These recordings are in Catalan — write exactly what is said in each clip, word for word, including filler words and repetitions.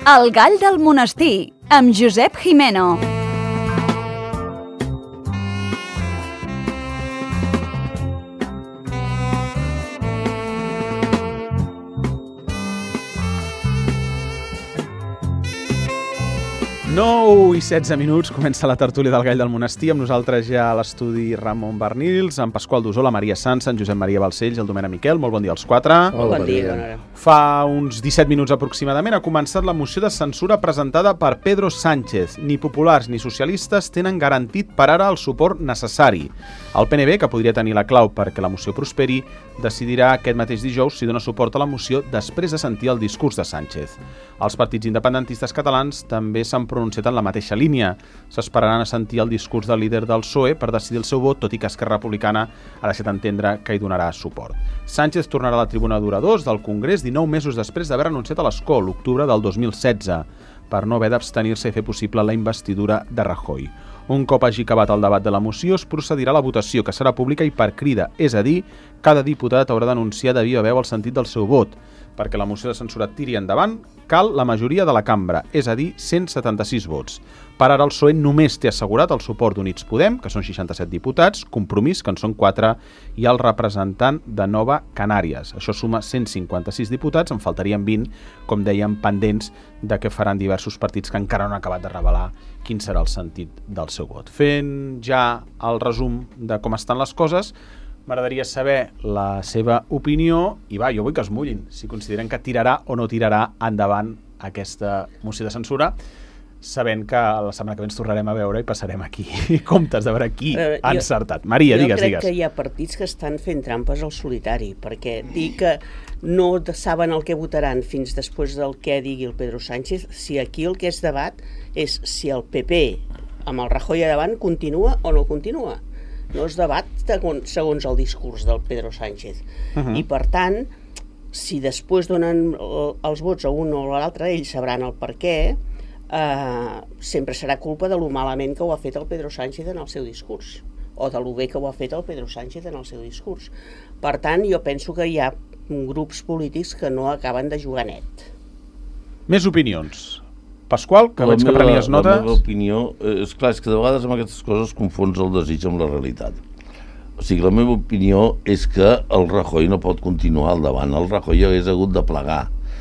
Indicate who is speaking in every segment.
Speaker 1: El gall del monestir, amb Josep Gimeno.
Speaker 2: nou i setze minuts, comença la tertúlia del Gall del Monestir, amb nosaltres ja a l'estudi Ramon Bernils, en Pasqual Dusó, la Maria Sanz, en Josep Maria Balcells i el Domènec Miquel. Molt bon dia als quatre.
Speaker 3: Molt bon dia.
Speaker 2: Fa uns disset minuts aproximadament ha començat la moció de censura presentada per Pedro Sánchez. Ni populars ni socialistes tenen garantit per ara el suport necessari. El P N B, que podria tenir la clau perquè la moció prosperi, decidirà aquest mateix dijous si dona suport a la moció després de sentir el discurs de Sánchez. Els partits independentistes catalans també s'han pronunciat en la mateixa línia. S'esperaran a sentir el discurs del líder del P S O E per decidir el seu vot, tot i que Esquerra Republicana ha deixat entendre que hi donarà suport. Sánchez tornarà a la tribuna d'oradors del Congrés dinou mesos després d'haver renunciat a l'escó, l'octubre del dos mil setze, per no haver d'abstenir-se i fer possible la investidura de Rajoy. Un cop hagi acabat el debat de la moció, es procedirà a la votació, que serà pública i per crida, és a dir, cada diputat haurà d'anunciar de viva veu el sentit del seu vot. Perquè la moció de censura tiri endavant, cal la majoria de la cambra, és a dir, cent setanta-sis vots. Per ara el P S O E només té assegurat el suport d'Units Podem, que són seixanta-set diputats, Compromís, que en són quatre, i el representant de Nova Canàries. Això suma cent cinquanta-sis diputats, en faltarien vint, com dèiem, pendents de què faran diversos partits que encara no han acabat de revelar quin serà el sentit del seu vot. Fent ja el resum de com estan les coses, m'agradaria saber la seva opinió i va, jo vull que es mullin, si consideren que tirarà o no tirarà endavant aquesta moció de censura, sabent que la setmana que ve ens tornarem a veure i passarem aquí comptes de veure qui uh, ha encertat. Maria, digues, digues.
Speaker 3: Jo crec que hi ha partits que estan fent trampes al solitari, perquè dir que no saben el que votaran fins després del que digui el Pedro Sánchez, si aquí el que és debat és si el P P amb el Rajoy a davant continua o no continua. No és debat segons el discurs del Pedro Sánchez. Uh-huh. I per tant, si després donen els vots a un o a l'altre, ells sabran el per què, eh, sempre serà culpa de lo malament que ho ha fet el Pedro Sánchez en el seu discurs, o de lo bé que ho ha fet el Pedro Sánchez en el seu discurs. Per tant, jo penso que hi ha grups polítics que no acaben de jugar net.
Speaker 2: Més opinions. Pasqual, que veig que prenies notes.
Speaker 4: La meva opinió, és clar, és que de vegades amb aquestes coses confons el desig amb la realitat. O sigui, la meva opinió és que el Rajoy no pot continuar al davant. El Rajoy hagués hagut de plegar.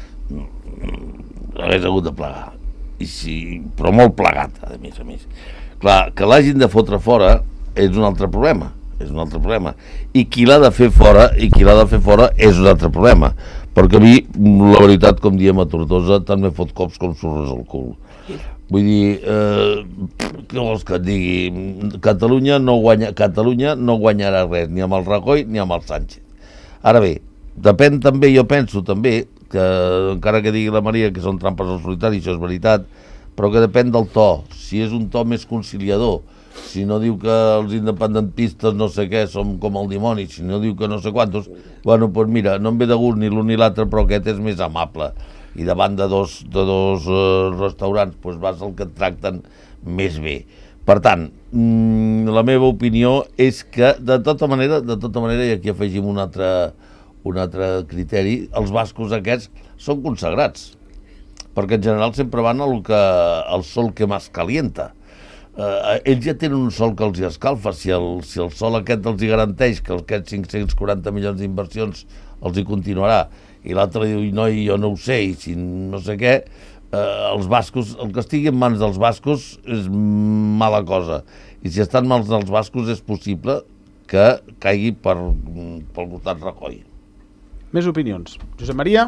Speaker 4: Hagués hagut de plegar. I si, però molt plegat, a més a més. Clar, que l'hagin de fotre fora és un altre problema. És un altre problema. I qui l'ha de fer fora, i qui l'ha de fer fora és un altre problema. Perquè a mi, la veritat, com diem a Tortosa, tant me fot cops com sorres al cul. Vull dir, eh, què vols que et digui? Catalunya no, guanya, Catalunya no guanyarà res, ni amb el Rajoy ni amb el Sánchez. Ara bé, depèn també, jo penso també, que encara que digui la Maria que són trampes al solitari, això és veritat, però que depèn del to. Si és un to més conciliador, si no diu que els independentistes no sé què som com el dimoni, si no diu que no sé quantos, bueno, doncs mira, no em ve de gust ni l'un ni l'altre, però aquest és més amable. I davant de dos, de dos uh, restaurants, doncs vas al que et tracten més bé. Per tant, mm, la meva opinió és que, de tota manera, de tota manera, i aquí afegim un altre, un altre criteri, els bascos aquests són consagrats, perquè en general sempre van al que, al sol que més calienta. Uh, ells ja tenen un sol que els hi escalfa. Si el, si el sol aquest els hi garanteix que aquests cinc-cents quaranta milions d'inversions els hi continuarà, i l'altre diu, no, jo no ho sé, i si no sé què, uh, els bascos, el que estigui en mans dels bascos és mala cosa, i si estan en mans dels bascos és possible que caigui per, pel costat Rajoy.
Speaker 2: Més opinions. Josep Maria?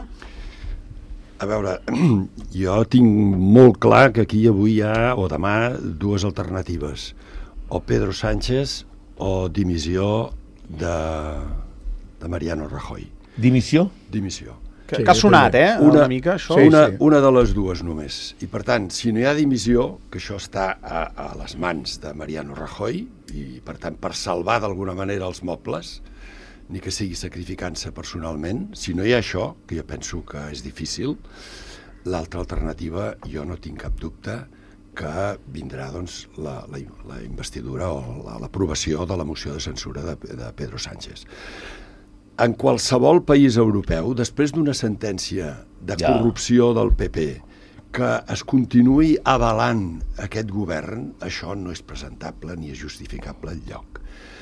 Speaker 5: A veure, jo tinc molt clar que aquí avui hi ha, o demà, dues alternatives. O Pedro Sánchez o dimissió de, de Mariano Rajoy.
Speaker 4: Dimissió?
Speaker 5: Dimissió.
Speaker 2: Que, sí, que ha sonat, eh? Una, una mica, això.
Speaker 5: Sí, una, sí. una de les dues només. I per tant, si no hi ha dimissió, que això està a, a les mans de Mariano Rajoy, i per tant, per salvar d'alguna manera els mobles, ni que sigui sacrificant-se personalment, si no hi ha això, que jo penso que és difícil, l'altra alternativa, jo no tinc cap dubte que vindrà doncs, la, la, la investidura o la, l'aprovació de la moció de censura de, de Pedro Sánchez. En qualsevol país europeu, després d'una sentència de
Speaker 4: ja.
Speaker 5: corrupció del P P, que es continuï avalant aquest govern, això no és presentable ni és justificable enlloc.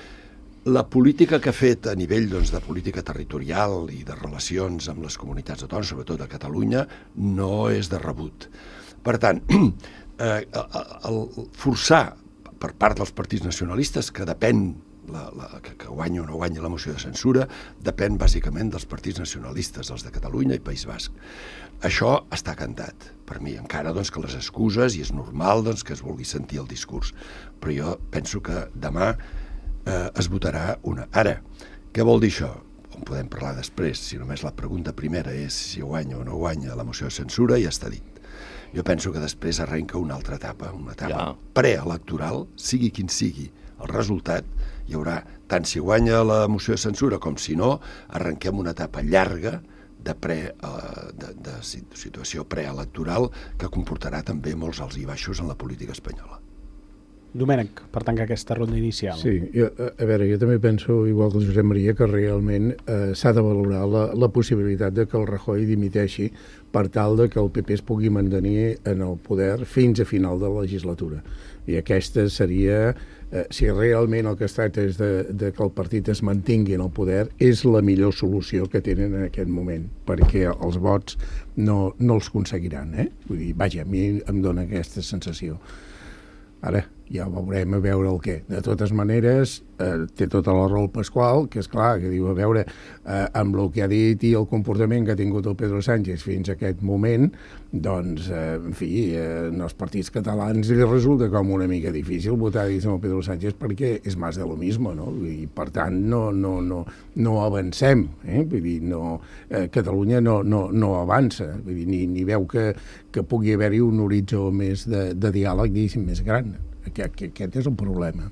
Speaker 5: La política que ha fet a nivell doncs, de política territorial i de relacions amb les comunitats autònomes, sobretot a Catalunya, no és de rebut. Per tant, eh, el forçar per part dels partits nacionalistes, que depèn la, la, que, que guanyi o no guanyi la moció de censura, depèn bàsicament dels partits nacionalistes, els de Catalunya i País Basc. Això està cantat, per mi, encara doncs, que les excuses, i és normal doncs, que es vulgui sentir el discurs, però jo penso que demà eh, es votarà una. Ara, què vol dir això? En podem parlar després, si només la pregunta primera és si guanya o no guanya la moció de censura, ja està dit. Jo penso que després arrenca una altra etapa, una etapa ja. preelectoral, sigui quin sigui el resultat, hi haurà, tant si guanya la moció de censura com si no, arrenquem una etapa llarga de, pre, de, de situació preelectoral que comportarà també molts alts i baixos en la política espanyola.
Speaker 2: Domènec, per tancar aquesta ronda inicial.
Speaker 6: Sí, jo, a veure, jo també penso, igual que el Josep Maria, que realment eh, s'ha de valorar la, la possibilitat de que el Rajoy dimiteixi per tal de que el P P es pugui mantenir en el poder fins a final de la legislatura. I aquesta seria, eh, si realment el que es tracta és de, de que el partit es mantingui en el poder, és la millor solució que tenen en aquest moment, perquè els vots no, no els aconseguiran. Eh? Vull dir, vaja, a mi em dona aquesta sensació. Ara, ja veurem a veure el què. De totes maneres, eh, té tota la raó el Pasqual, que és clar, que diu, a veure, eh, amb el que ha dit i el comportament que ha tingut el Pedro Sánchez fins a aquest moment, doncs, eh, en fi, eh, els partits catalans li resulta com una mica difícil votar dins amb el Pedro Sánchez perquè és més de lo mismo, no? I, per tant, no, no, no, no avancem, eh? Vull dir, no, eh, Catalunya no, no, no avança, vull dir, ni, ni veu que, que pugui haver-hi un horitzó més de, de diàleg, diguéssim, més gran. Aquest, aquest és el problema.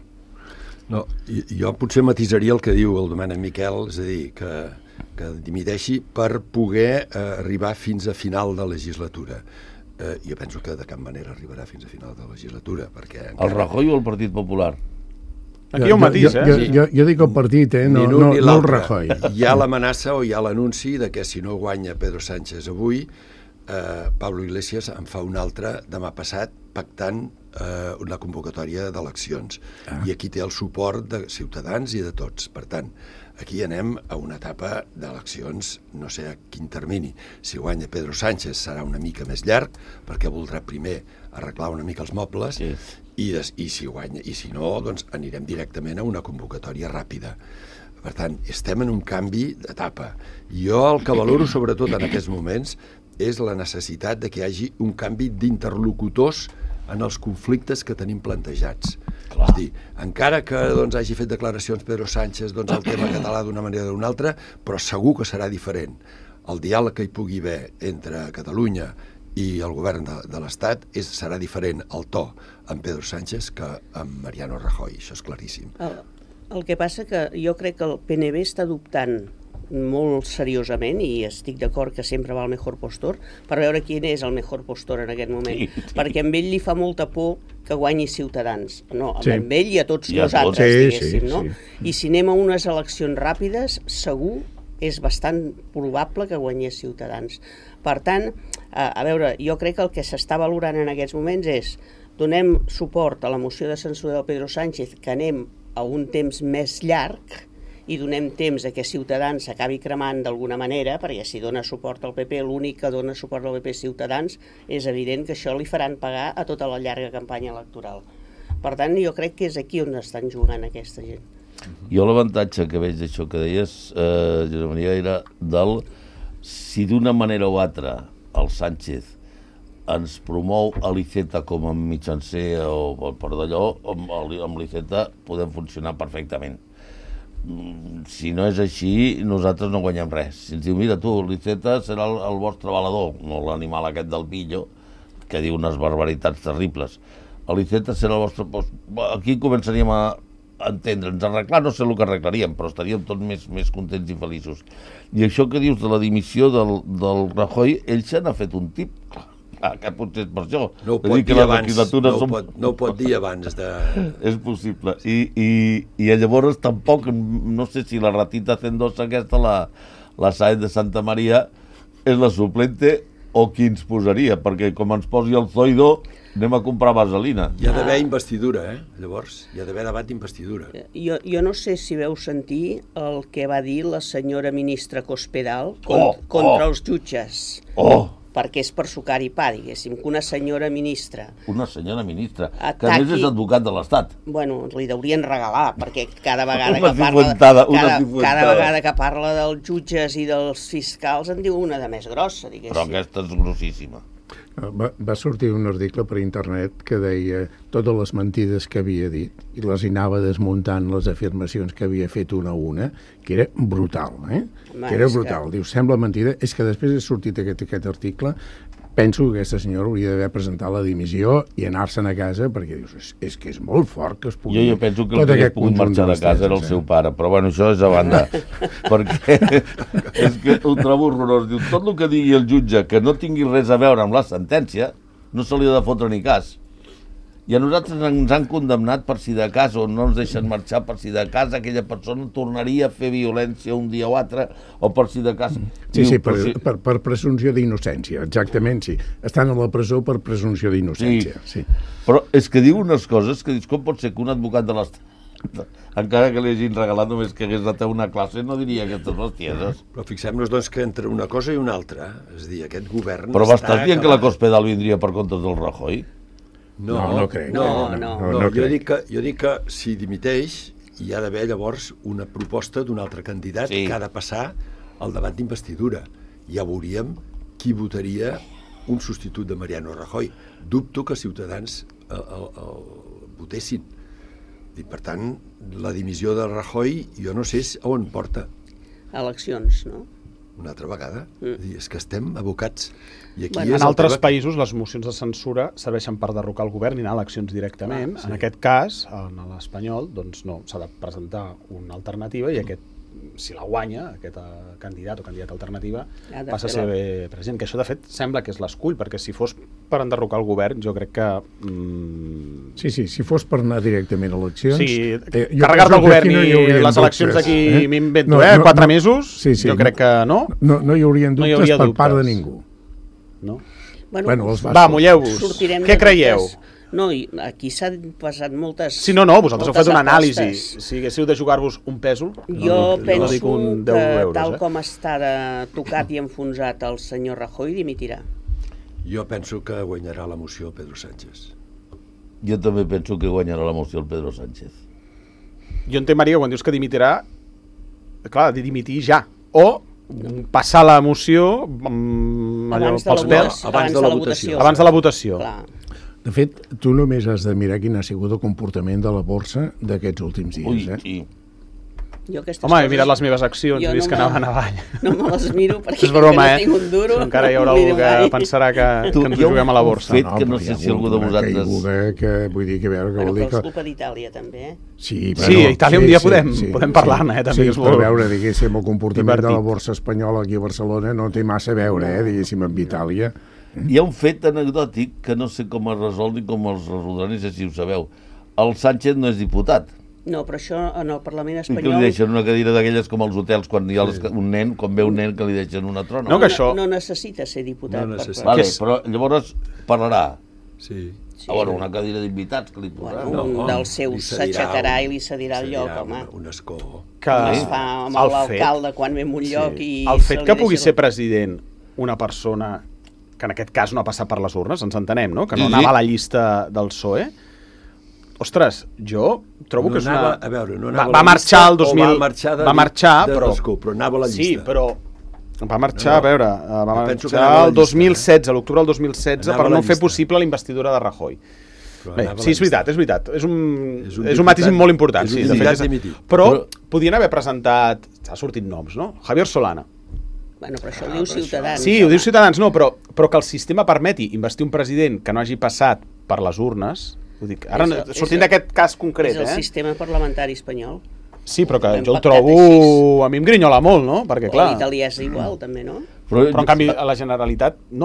Speaker 5: No, jo potser matisaria el que diu el Domènec Miquel, és a dir, que, que dimiteixi per poder eh, arribar fins a final de legislatura. Eh, jo penso que de cap manera arribarà fins a final de legislatura, perquè... Encara...
Speaker 4: El Rajoy o el Partit Popular?
Speaker 2: Aquí hi ha un matís, eh?
Speaker 6: Jo, jo, jo, jo dic el partit, eh? No, no, no el Rajoy.
Speaker 5: Hi ha l'amenaça o hi ha l'anunci de que si no guanya Pedro Sánchez avui, eh, Pablo Iglesias en fa un altre demà passat pactant eh, una convocatòria d'eleccions. Ah. I aquí té el suport de Ciutadans i de tots. Per tant, aquí anem a una etapa d'eleccions, no sé a quin termini. Si guanya Pedro Sánchez serà una mica més llarg, perquè voldrà primer arreglar una mica els mobles, sí. i, des, i si guanya, i si no, doncs anirem directament a una convocatòria ràpida. Per tant, estem en un canvi d'etapa. Jo el que valoro sobretot en aquests moments és la necessitat de que hi hagi un canvi d'interlocutors en els conflictes que tenim plantejats. Clar. És dir, encara que doncs, hagi fet declaracions Pedro Sánchez doncs, el tema català d'una manera o d'una altra, però segur que serà diferent. El diàleg que hi pugui haver entre Catalunya i el govern de, de l'Estat és, serà diferent el to amb Pedro Sánchez que amb Mariano Rajoy, això és claríssim.
Speaker 3: El, el que passa que jo crec que el P N B està adoptant molt seriosament, i estic d'acord que sempre va el mejor postor, per veure quin és el mejor postor en aquest moment, sí, sí. perquè amb ell li fa molta por que guanyi Ciutadans, no, amb, sí. amb ell i a tots I a nosaltres, tots. diguéssim, sí, no? Sí. I si anem a unes eleccions ràpides, segur és bastant probable que guanyés Ciutadans. Per tant, a, a veure, jo crec que el que s'està valorant en aquests moments és donem suport a la moció de censura del Pedro Sánchez, que anem a un temps més llarg, i donem temps a que Ciutadans s'acabi cremant d'alguna manera, perquè si dona suport al P P, l'únic que dona suport al P P Ciutadans, és evident que això li faran pagar a tota la llarga campanya electoral. Per tant, jo crec que és aquí on estan jugant aquesta gent.
Speaker 4: Jo l'avantatge que veig d'això que deies, eh, Josep Maria, era del si d'una manera o altra el Sánchez ens promou a l'Iceta com a mitjancer o per d'allò, amb, amb l'Iceta podem funcionar perfectament. Si no és així, nosaltres no guanyem res. Si ens diu, mira tu, l'Iceta serà el, el vostre valedor, no l'animal aquest del pillo, que diu unes barbaritats terribles. L'Iceta serà el vostre... Aquí començaríem a entendre'ns. Arreglar no sé el que arreglaríem, però estaríem tots més, més contents i feliços. I això que dius de la dimissió del, del Rajoy, ell se n'ha fet un tip. Ah, que potser és per això.
Speaker 5: No ho pot dir abans, no, som... pot, no ho pot dir abans de...
Speaker 4: És possible. I, i, i llavors tampoc, no sé si la ratita Cendosa aquesta, la, la Sáenz de Santa María, és la suplente o qui ens posaria, perquè com ens posi el Zoido anem a comprar vaselina.
Speaker 5: Hi ha d'haver investidura, eh? Llavors, hi ha d'haver debat d'investidura.
Speaker 3: Jo, jo no sé si veu sentir el que va dir la senyora ministra Cospedal cont,
Speaker 4: Oh,
Speaker 3: contra
Speaker 4: oh.
Speaker 3: els jutges.
Speaker 4: Oh,
Speaker 3: Perquè és per sucar i pa, diguéssim, que una senyora ministra,
Speaker 4: una senyora ministra, que a
Speaker 3: Ataqui-
Speaker 4: més és advocat de l'Estat.
Speaker 3: bueno, li deurien regalar, perquè cada vegada
Speaker 4: Una
Speaker 3: que parla,
Speaker 4: cifuentada, una
Speaker 3: cada,
Speaker 4: cifuentada.
Speaker 3: cada vegada que parla dels jutges i dels fiscals en diu una de més grossa, diguéssim.
Speaker 4: Però aquesta és grossíssima.
Speaker 6: Va, va sortir un article per internet que deia totes les mentides que havia dit i les anava desmuntant les afirmacions que havia fet una a una, que era brutal, eh?
Speaker 3: Home,
Speaker 6: que era
Speaker 3: és
Speaker 6: brutal.
Speaker 3: que-
Speaker 6: Diu, sembla mentida. És que després ha sortit aquest, aquest article, penso que aquesta senyora hauria d'haver presentat la dimissió i anar-se'n a casa, perquè dius, és, és que és molt fort que es pugui...
Speaker 4: Jo, jo penso que el
Speaker 6: tot
Speaker 4: que hagués
Speaker 6: aquest
Speaker 4: pogut
Speaker 6: conjunt
Speaker 4: marxar de casa era el
Speaker 6: bestieses,
Speaker 4: seu
Speaker 6: eh?
Speaker 4: pare, però bueno, això és a banda, perquè és que ho trobo horrorós. Diu, tot el que digui el jutge que no tingui res a veure amb la sentència, no se li ha de fotre ni cas. I a nosaltres ens han condemnat per si de cas, o no ens deixen marxar per si de cas aquella persona tornaria a fer violència un dia o altre, o per si de cas...
Speaker 6: Sí,
Speaker 4: Diu,
Speaker 6: sí, per,
Speaker 4: però si-
Speaker 6: per, per presumpció d'innocència, exactament, sí. Estan a la presó per presumpció d'innocència, sí.
Speaker 4: Però és que diu unes coses que dius, com pot ser que un advocat de l'Estat, encara que li hagin regalat només que hagués anat a una classe, no diria aquestes bestieses.
Speaker 5: Però fixem-nos, doncs, que entre una cosa i una altra, és a dir, aquest govern...
Speaker 4: Però m'estàs dient que la
Speaker 5: acabat.
Speaker 4: Cospedal vindria per comptes del Rajoy?
Speaker 5: No,
Speaker 6: No, no crec.
Speaker 5: No,
Speaker 3: No,
Speaker 5: no,
Speaker 3: no.
Speaker 5: no,
Speaker 6: No, no
Speaker 5: jo,
Speaker 6: crec.
Speaker 5: dic que, jo dic que si dimiteix hi ha d'haver llavors una proposta d'un altre candidat
Speaker 4: Sí.
Speaker 5: que ha de passar al debat d'investidura. Ja veuríem qui votaria un substitut de Mariano Rajoy. Dubto que Ciutadans el, el, el votessin. I, per tant, la dimissió de Rajoy jo no sé a on porta
Speaker 3: Eleccions, no?
Speaker 5: una altra vegada.
Speaker 3: Mm.
Speaker 5: És, dir, és que estem abocats. I aquí
Speaker 3: Bueno,
Speaker 5: és
Speaker 2: En
Speaker 5: el
Speaker 2: altres
Speaker 5: tema-
Speaker 2: països les mocions de censura serveixen per derrocar el govern i anar a eleccions directament.
Speaker 5: Clar, sí.
Speaker 2: En aquest cas, en l'espanyol, doncs no, s'ha de presentar una alternativa i aquest, si la guanya, aquest eh, candidat o candidata alternativa,
Speaker 3: Ha de
Speaker 2: passa a
Speaker 3: fer
Speaker 2: ser
Speaker 3: la-
Speaker 2: bé president. Que això, de fet, sembla que és l'escull, perquè si fos per enderrocar el govern, jo crec que... Mm,
Speaker 6: Sí, sí, si fos per anar directament a eleccions...
Speaker 2: Sí,
Speaker 6: eh, jo
Speaker 2: carregar-te
Speaker 6: penso
Speaker 2: el
Speaker 6: que
Speaker 2: govern
Speaker 6: aquí no hi
Speaker 2: i
Speaker 6: haurien
Speaker 2: les eleccions
Speaker 6: dubtes,
Speaker 2: d'aquí,
Speaker 6: eh?
Speaker 2: m'invento,
Speaker 6: No,
Speaker 2: eh?
Speaker 6: no,
Speaker 2: Quatre
Speaker 6: no.
Speaker 2: mesos,
Speaker 6: Sí, sí,
Speaker 2: jo crec que no.
Speaker 6: No, no hi haurien
Speaker 2: No hi
Speaker 6: dubtes
Speaker 2: hauria
Speaker 6: per part de
Speaker 2: dubtes.
Speaker 6: ningú.
Speaker 2: no?
Speaker 6: Bueno, els
Speaker 2: Va,
Speaker 6: bascos.
Speaker 2: mulleu-vos.
Speaker 3: Sortirem
Speaker 2: Què
Speaker 3: de
Speaker 2: creieu?
Speaker 3: dubtes. No, i aquí s'han passat moltes...
Speaker 2: Sí, no, no, vosaltres heu
Speaker 3: moltes
Speaker 2: fet una anàlisi.
Speaker 3: apostes.
Speaker 2: Si haguéssiu de jugar-vos un pèsol,
Speaker 3: Jo
Speaker 2: no, no
Speaker 3: penso
Speaker 2: dic un
Speaker 3: que,
Speaker 2: deu euros,
Speaker 3: tal
Speaker 2: eh?
Speaker 3: com està de tocat i enfonsat el senyor Rajoy, dimitirà.
Speaker 5: Jo penso que guanyarà la moció Pedro Sánchez.
Speaker 4: Jo també penso que guanyarà la moció el Pedro Sánchez.
Speaker 2: Jo entenc, Maria, quan dius que dimitirà, clar, de dimitir ja. O passar la moció mm, allò,
Speaker 3: Abans de la
Speaker 2: pels
Speaker 3: votació.
Speaker 2: pèls,
Speaker 3: Abans de la votació.
Speaker 2: abans de la votació.
Speaker 3: Clar.
Speaker 6: De fet, tu només has de mirar quin ha sigut el comportament de la borsa d'aquests últims dies,
Speaker 4: Ui,
Speaker 6: eh?
Speaker 4: sí.
Speaker 3: Jo aquestes
Speaker 2: Home, he
Speaker 3: coses-
Speaker 2: mirat les meves accions,
Speaker 3: jo
Speaker 2: he vist
Speaker 3: no
Speaker 2: que
Speaker 3: me-
Speaker 2: anaven avall.
Speaker 3: No me les miro perquè
Speaker 2: És broma,
Speaker 3: no
Speaker 2: eh?
Speaker 3: tinc un duro.
Speaker 2: Si encara hi haurà
Speaker 3: no
Speaker 2: algú
Speaker 3: em
Speaker 2: que
Speaker 3: miro mai.
Speaker 2: pensarà que,
Speaker 4: Tu,
Speaker 2: que ens
Speaker 4: jo
Speaker 2: ho juguem a la
Speaker 4: un
Speaker 2: borsa.
Speaker 4: fet que no
Speaker 6: però
Speaker 4: sé
Speaker 6: hi ha
Speaker 4: si algú
Speaker 6: hagut
Speaker 4: de
Speaker 6: una
Speaker 4: vosaltres-
Speaker 6: caiguda que, vull dir, que a veure, que
Speaker 3: Bueno,
Speaker 6: vol dir
Speaker 3: però és
Speaker 6: que...
Speaker 3: culpa d'Itàlia, també, eh?
Speaker 6: Sí,
Speaker 2: Sí, a Itàlia un dia podem- podem parlar-ne, eh, també,
Speaker 6: Sí,
Speaker 2: és
Speaker 6: però a
Speaker 2: molt
Speaker 6: veure, diguéssim, el comportament de la
Speaker 2: divertit.
Speaker 6: borsa espanyola aquí a Barcelona no té massa a veure, eh, diguéssim, amb Itàlia.
Speaker 4: Hi ha un fet anecdòtic que no sé com es resol ni com es resoldrà, ni sé si ho sabeu. El Sánchez no és diputat.
Speaker 3: No, però això en el Parlament
Speaker 4: I que li
Speaker 3: espanyol
Speaker 4: deixen una cadira d'aquelles com als hotels quan hi ha les, un nen, quan ve un nen que li deixen una trona.
Speaker 2: No, que això-
Speaker 3: no necessita ser diputat.
Speaker 5: No
Speaker 3: per-
Speaker 5: necessita.
Speaker 4: Vale,
Speaker 2: que és-
Speaker 4: però llavors parlarà.
Speaker 5: Sí.
Speaker 3: Sí.
Speaker 4: Ah, bueno, una cadira d'invitats que li posaran.
Speaker 3: Bueno, un
Speaker 5: No,
Speaker 3: dels
Speaker 5: li
Speaker 3: seus
Speaker 5: cedirà
Speaker 3: s'aixecarà
Speaker 5: un-
Speaker 3: i li cedirà el
Speaker 5: cedirà
Speaker 3: lloc, home.
Speaker 5: Un, un escó.
Speaker 2: Que
Speaker 3: Com es fa amb
Speaker 2: el fet-
Speaker 3: l'alcalde quan ve en un lloc i...
Speaker 2: el fet
Speaker 3: se li
Speaker 2: que pugui
Speaker 3: deixa
Speaker 2: ser
Speaker 3: el-
Speaker 2: president una persona que en aquest cas no ha passat per les urnes, ens entenem, no? Que no
Speaker 4: Sí, sí.
Speaker 2: anava a la llista del P S O E. Ostres, jo trobo
Speaker 5: No
Speaker 2: que és una...
Speaker 5: anava- a veure, no anava
Speaker 2: va,
Speaker 5: a
Speaker 2: va
Speaker 5: la
Speaker 2: marxar
Speaker 5: llista
Speaker 2: el dos
Speaker 5: o
Speaker 2: mil...
Speaker 5: va marxar de-
Speaker 2: va marxar,
Speaker 5: de
Speaker 2: però...
Speaker 5: l'escó, però anava a la
Speaker 2: Sí,
Speaker 5: llista.
Speaker 2: però... Va marxar,
Speaker 5: No,
Speaker 2: a veure, eh, va
Speaker 5: jo penso que
Speaker 2: marxar
Speaker 5: anava a la
Speaker 2: el dos mil
Speaker 5: llista,
Speaker 2: setze, l'octubre del dos mil setze,
Speaker 5: Anava
Speaker 2: per
Speaker 5: a la
Speaker 2: no fer
Speaker 5: llista.
Speaker 2: possible la investidura de Rajoy.
Speaker 5: Però
Speaker 2: Bé,
Speaker 5: anava a
Speaker 2: sí,
Speaker 5: la
Speaker 2: és veritat,
Speaker 5: llista.
Speaker 2: és veritat. És un,
Speaker 5: És
Speaker 2: és
Speaker 5: un
Speaker 2: un,
Speaker 5: diputat-
Speaker 2: matís molt important.
Speaker 5: és un
Speaker 2: sí, de fet,
Speaker 5: diputat
Speaker 2: és-
Speaker 5: dimitit.
Speaker 2: Però,
Speaker 4: Però-
Speaker 2: podien haver presentat... Ha sortit noms, no? Javier Solana.
Speaker 3: Bueno, però això ho
Speaker 5: Ah,
Speaker 3: diu
Speaker 5: però això-
Speaker 3: Ciutadans.
Speaker 2: Sí, ho
Speaker 3: home.
Speaker 2: diu Ciutadans, no, però, però que el sistema permeti investir un president que no hagi passat per les urnes... Ho dic, ara,
Speaker 3: És el-
Speaker 2: sortint
Speaker 3: és el-
Speaker 2: d'aquest cas concret,
Speaker 3: És el
Speaker 2: eh?
Speaker 3: sistema parlamentari espanyol.
Speaker 2: Sí, però que
Speaker 3: Hem
Speaker 2: jo el
Speaker 3: pactat
Speaker 2: trobo...
Speaker 3: així.
Speaker 2: A mi em grinyola molt, no? Perquè,
Speaker 3: O
Speaker 2: clar...
Speaker 3: l'italià és igual, també, no?
Speaker 2: Però, en canvi, a la Generalitat, no.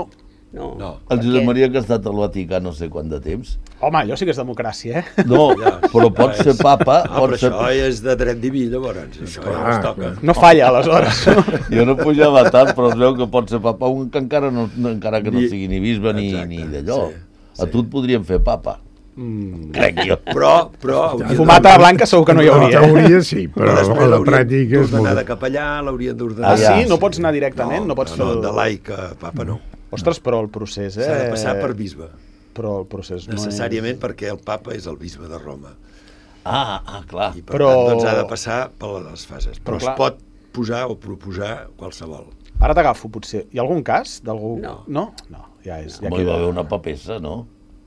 Speaker 3: No,
Speaker 5: No.
Speaker 4: El Josep
Speaker 3: perquè-
Speaker 4: Maria que ha estat al Vaticà no sé quant de temps.
Speaker 2: Home, allò sí que és democràcia, eh?
Speaker 4: No, però pot ser papa...
Speaker 5: Ah,
Speaker 4: pot
Speaker 5: però
Speaker 4: ser...
Speaker 5: això és de dret diví, llavors. Això ja
Speaker 6: Clar,
Speaker 5: es toca.
Speaker 2: No falla, aleshores.
Speaker 4: Jo no pujava tant, però es veu que pot ser papa un que encara, no, no, encara que no
Speaker 5: Ni-
Speaker 4: sigui ni bisbe ni,
Speaker 5: Exacte,
Speaker 4: ni d'allò.
Speaker 5: sí,
Speaker 4: A tu et podrien fer papa.
Speaker 2: Mm.
Speaker 4: Crec jo.
Speaker 5: Però, però... hauria de-
Speaker 2: Fumata blanca segur que no hi
Speaker 6: En
Speaker 2: hauria. Eh?
Speaker 6: teoria sí, però
Speaker 5: Però després
Speaker 6: a la
Speaker 5: l'haurien
Speaker 6: pràctica és
Speaker 5: d'ordenar
Speaker 6: molt...
Speaker 5: de capellà, l'haurien d'ordenar...
Speaker 2: Ah,
Speaker 4: ja,
Speaker 2: sí? No
Speaker 4: sí.
Speaker 2: pots anar directament? No, pots fer...
Speaker 5: no,
Speaker 2: el-
Speaker 5: de laic a papa no.
Speaker 2: Ostres, però el procés, eh?
Speaker 5: S'ha de passar per bisbe,
Speaker 2: Però el procés no
Speaker 5: necessàriament perquè el papa és el bisbe de Roma.
Speaker 4: Ah, ah, clar.
Speaker 5: I per
Speaker 2: Però-
Speaker 5: tant doncs, ha de passar per les fases. Però,
Speaker 2: Però clar-
Speaker 5: es pot posar o proposar qualsevol.
Speaker 2: és... Ara t'agafo, potser. Hi ha algun cas d'algú?
Speaker 3: No.
Speaker 2: No? No, ja és... Ja
Speaker 4: Home, hi va
Speaker 2: queda.
Speaker 4: haver una papessa, no?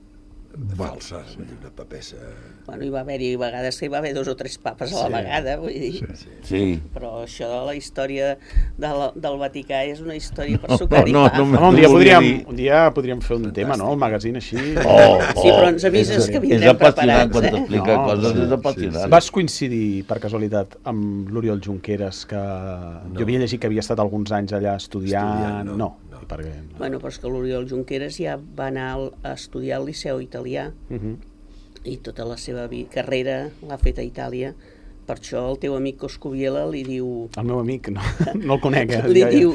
Speaker 5: Falsa, una papessa...
Speaker 3: Bueno, hi va haver-hi vegades que hi va haver dos o tres papes a la
Speaker 5: Sí.
Speaker 3: vegada, vull dir...
Speaker 4: Sí.
Speaker 3: Però això de la història de la, del Vaticà és una història per
Speaker 4: No,
Speaker 3: sucar-hi
Speaker 4: no,
Speaker 3: pa.
Speaker 4: no,
Speaker 2: Home, un dia,
Speaker 4: No volia
Speaker 2: podríem,
Speaker 4: dir-
Speaker 2: un dia podríem fer un tema, no? El magazine així.
Speaker 4: Oh,
Speaker 3: Sí, però ens avises
Speaker 4: és,
Speaker 3: que
Speaker 4: és
Speaker 3: vindrem
Speaker 4: apassionant
Speaker 3: preparats,
Speaker 4: quan
Speaker 3: eh?
Speaker 4: t'explica
Speaker 2: No,
Speaker 4: coses,
Speaker 2: sí,
Speaker 4: és apassionant.
Speaker 2: Vas coincidir, per casualitat, amb l'Oriol Junqueras, que no. jo havia llegit que havia estat alguns anys allà estudiant...
Speaker 5: Estudiant, no,
Speaker 2: no,
Speaker 5: no.
Speaker 2: perquè...
Speaker 3: Bueno, però és que l'Oriol Junqueras ja va anar al- a estudiar al Liceu Italià
Speaker 2: Uh -huh.
Speaker 3: i tota la seva vi- carrera l'ha fet a Itàlia. Per això el teu amic Coscubiela li diu...
Speaker 2: El meu amic, no, no el conec. Eh?
Speaker 3: Li
Speaker 2: Ja- ja.
Speaker 3: diu,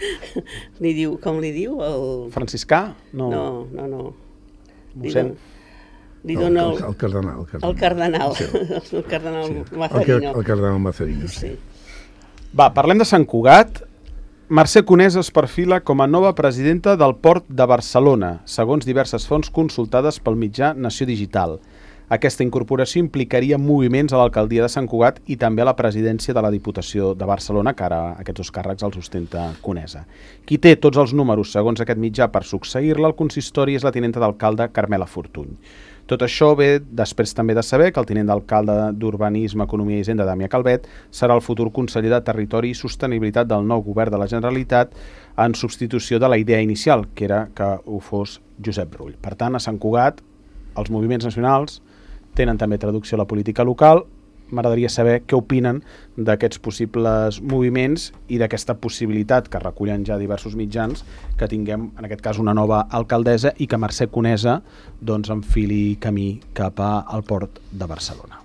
Speaker 3: li diu... Com li diu? El...
Speaker 2: Franciscà? No.
Speaker 3: No, no, no. Li,
Speaker 2: Mossèn.
Speaker 3: don, li
Speaker 6: No,
Speaker 3: dona
Speaker 6: el,
Speaker 3: el,
Speaker 6: el cardenal.
Speaker 3: el cardenal. El cardenal
Speaker 6: Sí. El, car-
Speaker 3: Mazarino.
Speaker 6: el cardenal Mazarino.
Speaker 3: Sí.
Speaker 2: Va, parlem de Sant Cugat. Mercè Conesa es perfila com a nova presidenta del Port de Barcelona, segons diverses fonts consultades pel mitjà Nació Digital. Aquesta incorporació implicaria moviments a l'alcaldia de Sant Cugat i també a la presidència de la Diputació de Barcelona, que ara aquests dos càrrecs els ostenta Conesa. Qui té tots els números, segons aquest mitjà, per succeir-la al consistori és la tinenta d'alcalde Carmela Fortuny. Tot això ve després també de saber que el tinent d'alcalde d'Urbanisme, Economia i Hisenda, Damià Calvet, serà el futur conseller de Territori i Sostenibilitat del nou govern de la Generalitat en substitució de la idea inicial, que era que ho fos Josep Rull. Per tant, a Sant Cugat, els moviments nacionals tenen també traducció a la política local. M'agradaria saber què opinen d'aquests possibles moviments i d'aquesta possibilitat que recullen ja diversos mitjans que tinguem, en aquest cas, una nova alcaldessa i que Mercè Conesa doncs, enfili camí cap al Port de Barcelona.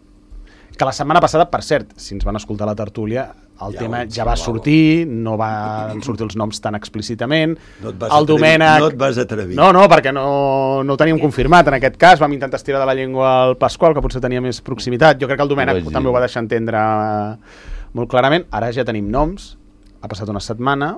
Speaker 2: Que la setmana passada, per cert, si ens van escoltar la tertúlia, el
Speaker 5: Ja
Speaker 2: tema
Speaker 5: ho
Speaker 2: ja va
Speaker 5: insinuava.
Speaker 2: sortir, no van sortir els noms tan explícitament.
Speaker 5: No et vas
Speaker 2: el
Speaker 5: atrevir,
Speaker 2: Domènec...
Speaker 5: no et vas atrevir.
Speaker 2: No, no, perquè no, no ho teníem confirmat en aquest cas. Vam intentar estirar de la llengua al Pasqual, que potser tenia més proximitat. Jo crec que el Domènec
Speaker 4: Ho vaig dir.
Speaker 2: també ho va deixar entendre molt clarament. Ara ja tenim noms, ha passat una setmana.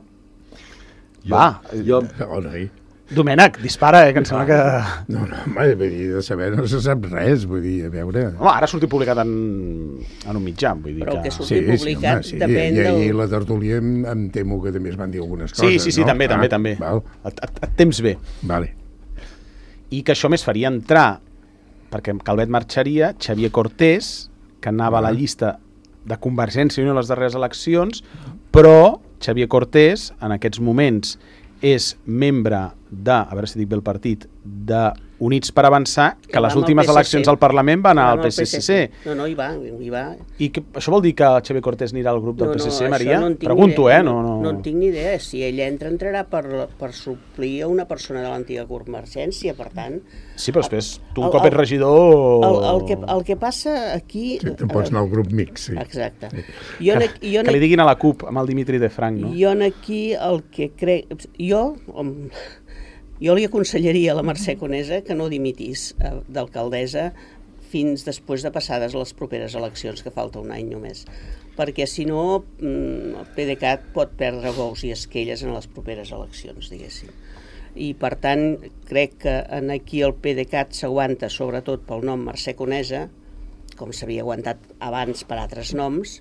Speaker 5: Jo,
Speaker 2: Va,
Speaker 5: jo,
Speaker 6: Oh, noi.
Speaker 2: Domènec, dispara, eh, que em sembla que...
Speaker 6: No, no, home, vull dir, de saber no se sap res, vull dir, a veure...
Speaker 2: Home, ara ha sortit publicat en, en un mitjà, vull dir
Speaker 3: Però el que
Speaker 2: que...
Speaker 3: surt-
Speaker 6: Sí, sí,
Speaker 3: publicat
Speaker 6: home, sí.
Speaker 3: depèn
Speaker 6: I, i
Speaker 3: del-
Speaker 6: la tertúlia em, em temo que també es van dir algunes
Speaker 2: Sí,
Speaker 6: coses,
Speaker 2: sí, sí,
Speaker 6: no?
Speaker 2: també, també,
Speaker 6: Ah,
Speaker 2: també.
Speaker 6: Val,
Speaker 2: Et, et, et temps bé.
Speaker 6: vale.
Speaker 2: I que això més faria entrar, perquè Calvet marxaria, Xavier Cortés, que anava a la llista de Convergència i Unió a les darreres eleccions, però Xavier Cortés, en aquests moments, és membre de, a veure si dic bé el partit, de Units per Avançar, que
Speaker 3: Que va
Speaker 2: les
Speaker 3: amb el
Speaker 2: últimes
Speaker 3: P S C.
Speaker 2: eleccions al Parlament van anar
Speaker 3: Va
Speaker 2: al
Speaker 3: amb el
Speaker 2: P S C.
Speaker 3: No, no, hi va, hi va.
Speaker 2: I que, això vol dir que Xavier Cortés anirà al grup del P S C,
Speaker 3: això
Speaker 2: Maria?
Speaker 3: no en tinc
Speaker 2: Pregunto,
Speaker 3: ni idea,
Speaker 2: eh? No, no...
Speaker 3: no en tinc ni idea. Si ell entra, entrarà per, per suplir a una persona de l'antiga Convergència, per tant...
Speaker 2: Sí, però després, tu un
Speaker 3: El-
Speaker 2: cop
Speaker 3: el-
Speaker 2: ets regidor...
Speaker 3: El, el, que, el que passa aquí...
Speaker 6: Sí, tu pots anar al grup mix, sí.
Speaker 3: Exacte. Jo, en, aquí- jo, en,
Speaker 2: Que li diguin a la CUP, amb el Dimitri de Franc, no?
Speaker 3: jo en aquí el que crec... Jo, hom, jo li aconsellaria a la Mercè Conesa que no dimitís eh, d'alcaldessa fins després de passades les properes eleccions, que falta un any només. Perquè si no, mm, el PDeCAT pot perdre bous i esquelles en les properes eleccions, diguéssim. I per tant, crec que en aquí el PDeCAT s'aguanta sobretot pel nom Mercè Conesa, com s'havia aguantat abans per altres noms,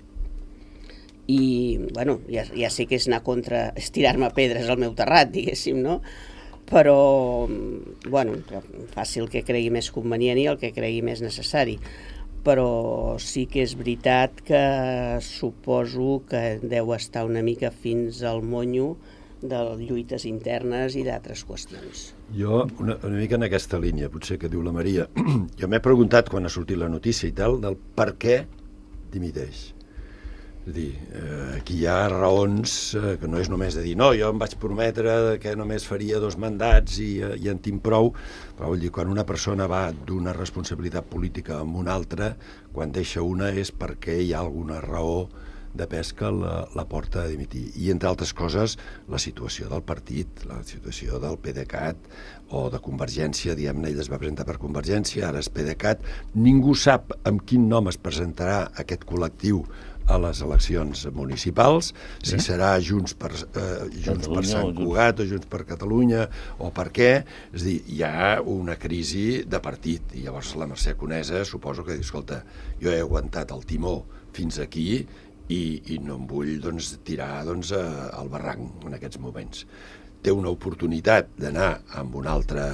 Speaker 3: i, bueno, ja, ja sé que és anar contra, és tirar-me pedres al meu terrat, diguéssim, no? Però, bueno, faci el que cregui més convenient i el que cregui més necessari. Però sí que és veritat que suposo que deu estar una mica fins al monyo de lluites internes i d'altres qüestions.
Speaker 5: jo una, una mica en aquesta línia, potser que diu la Maria. Jo m'he preguntat, quan ha sortit la notícia i tal, del per què dimiteix. És a dir, eh, aquí hi ha raons eh, que no és només de dir no, jo em vaig prometre que només faria dos mandats i, eh, i en tinc prou, però vull dir, quan una persona va d'una responsabilitat política a una altra, quan deixa una és perquè hi ha alguna raó de pes que la, la porta a dimitir. I, entre altres coses, la situació del partit, la situació del PDeCAT o de Convergència, diguem-ne, ell es va presentar per Convergència, ara és PDeCAT. Ningú sap amb quin nom es presentarà aquest col·lectiu a les eleccions municipals, si serà Junts per, eh, Junts per Sant Cugat o Junts per Catalunya o per què. És a dir, hi ha una crisi de partit i llavors la Mercè Conesa suposo que diu, escolta, jo he aguantat el timó fins aquí i, i no em vull doncs, tirar doncs, al barranc en aquests moments. Té una oportunitat d'anar amb una altra,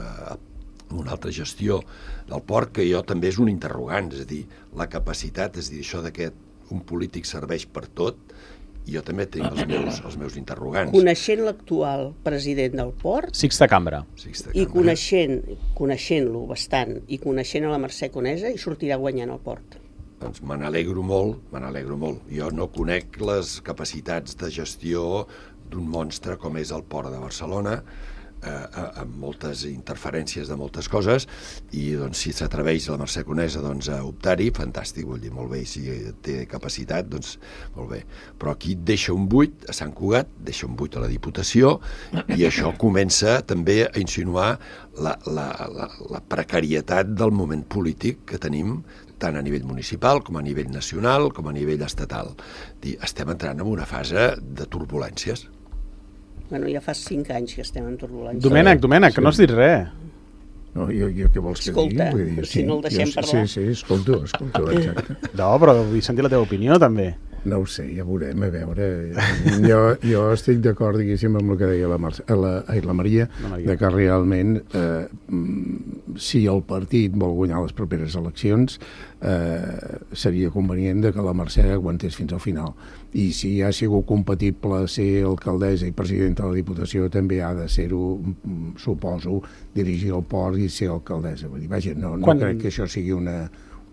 Speaker 5: una altra gestió del port que jo també és un interrogant, és a dir, la capacitat, és a dir, això d'aquest un polític serveix per tot, i jo també tinc els meus, els meus interrogants.
Speaker 3: Coneixent l'actual president del port,
Speaker 2: Sixta Cambra.
Speaker 3: Sixta Cambra. I coneixent, coneixent-lo bastant, i coneixent a la Mercè Conesa, hi sortirà guanyant el port.
Speaker 5: Doncs me n'alegro molt, me n'alegro molt. Jo no conec les capacitats de gestió d'un monstre com és el port de Barcelona, eh, amb moltes interferències de moltes coses, i doncs, si s'atreveix la Mercè Conesa doncs, a optar-hi, fantàstic, vull dir, molt bé, si té capacitat, doncs molt bé. Però aquí deixa un buit a Sant Cugat, deixa un buit a la Diputació, i això comença també a insinuar la, la, la, la precarietat del moment polític que tenim, tant a nivell municipal, com a nivell nacional, com a nivell estatal. Estem entrant en una fase de turbulències.
Speaker 3: Bueno, ja fa cinc anys que estem en turbulència.
Speaker 2: Domènec, Domènec, que no has dit res.
Speaker 6: No, jo, jo què vols que
Speaker 3: Escolta,
Speaker 6: digui? Vull dir,
Speaker 3: si no el deixem
Speaker 6: jo,
Speaker 3: parlar.
Speaker 6: Sí, sí, escolto, escolto, exacte.
Speaker 2: No, però vull sentir la teva opinió, també.
Speaker 6: No ho sé, ja veurem, a veure. Jo, jo estic d'acord, diguéssim, amb el que deia la, Mar la, ai, la Maria, la Maria, de que realment, eh, si el partit vol guanyar les properes eleccions, eh, seria convenient de que la Mercè aguantés fins al final. I si ha sigut compatible ser alcaldessa i presidenta de la Diputació, també ha de ser-ho, suposo, dirigir el port i ser alcaldessa. Vull dir, vaja, no, no Quan... crec que això sigui una...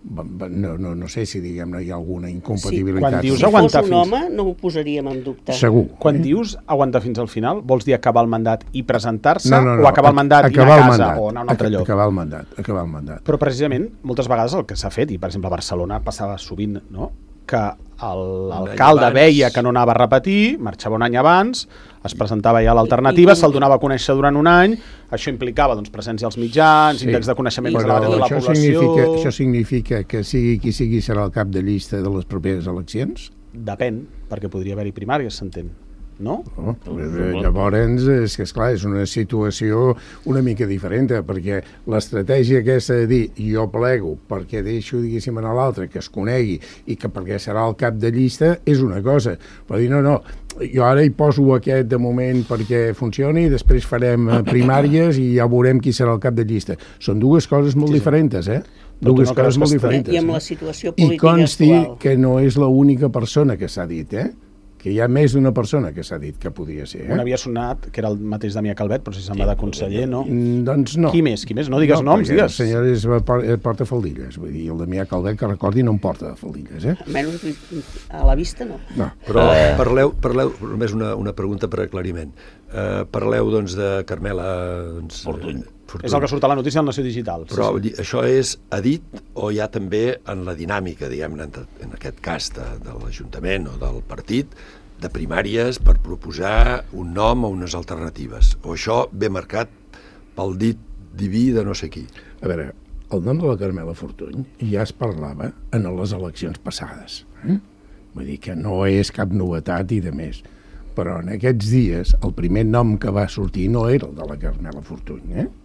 Speaker 6: No, no, no sé si diguem-ne hi ha alguna incompatibilitat.
Speaker 2: Sí, quan dius
Speaker 3: si
Speaker 2: aguantar
Speaker 3: fos un
Speaker 2: fins...
Speaker 3: home no ho posaríem en dubte.
Speaker 6: Segur.
Speaker 2: Quan eh? dius aguantar fins al final, vols dir acabar el mandat i presentar-se,
Speaker 6: no, no, no,
Speaker 2: o acabar el mandat
Speaker 6: acabar
Speaker 2: i anar a casa
Speaker 6: mandat,
Speaker 2: o anar a un altre lloc?
Speaker 6: Acabar el mandat, acabar el mandat.
Speaker 2: Però precisament, moltes vegades el que s'ha fet, i per exemple a Barcelona passava sovint, no?, que l'alcalde veia que no anava a repetir, marxava un any abans, es presentava ja l'alternativa, se'l donava a conèixer durant un any, això implicava doncs, presència als mitjans, sí, índexs de coneixement més elevat de la
Speaker 6: això
Speaker 2: població...
Speaker 6: Significa, això significa que sigui qui sigui serà el cap de llista de les properes eleccions?
Speaker 2: Depèn, perquè podria haver-hi primàries, s'entén. No?
Speaker 6: Oh, llavors, és que esclar, és una situació una mica diferent, perquè l'estratègia aquesta de dir jo plego perquè deixo, diguéssim, a l'altre que es conegui i que perquè serà el cap de llista és una cosa, però dir no, no, jo ara hi poso aquest de moment perquè funcioni, després farem primàries i ja veurem qui serà el cap de llista. Són dues coses molt sí, diferents, eh? Dues no coses molt diferents.
Speaker 3: I amb la situació política
Speaker 6: I consti
Speaker 3: actual.
Speaker 6: Que no és l'única persona que s'ha dit, eh? Que hi ha més d'una persona que s'ha dit que podia ser. Eh?
Speaker 2: Un havia sonat, que era el mateix Damià Calvet, però si se'n va de conseller, no?
Speaker 6: Mm, doncs no.
Speaker 2: Qui més? Qui més? No digues
Speaker 6: no,
Speaker 2: noms, digues.
Speaker 6: El senyor és, porta faldilles, vull dir, el Damià Calvet, que recordi, no em porta faldilles, eh?
Speaker 3: Almenys a la vista no.
Speaker 6: No.
Speaker 5: Però parleu, parleu, només una, una pregunta per aclariment. Uh, parleu, doncs, de Carmela... Doncs,
Speaker 4: Fortuny.
Speaker 5: Fortuny.
Speaker 2: És el que surt a la notícia del Nació Digital.
Speaker 5: Però
Speaker 2: sí, sí.
Speaker 5: Això és a dit o hi ha també en la dinàmica, diguem-ne, en aquest cas de, de l'Ajuntament o del partit, de primàries per proposar un nom o unes alternatives? O això ve marcat pel dit diví de no sé qui?
Speaker 6: A veure, el nom de la Carmela Fortuny ja es parlava en les eleccions passades. Eh? Vull dir que no és cap novetat i de més. Però en aquests dies el primer nom que va sortir no era el de la Carmela Fortuny, eh?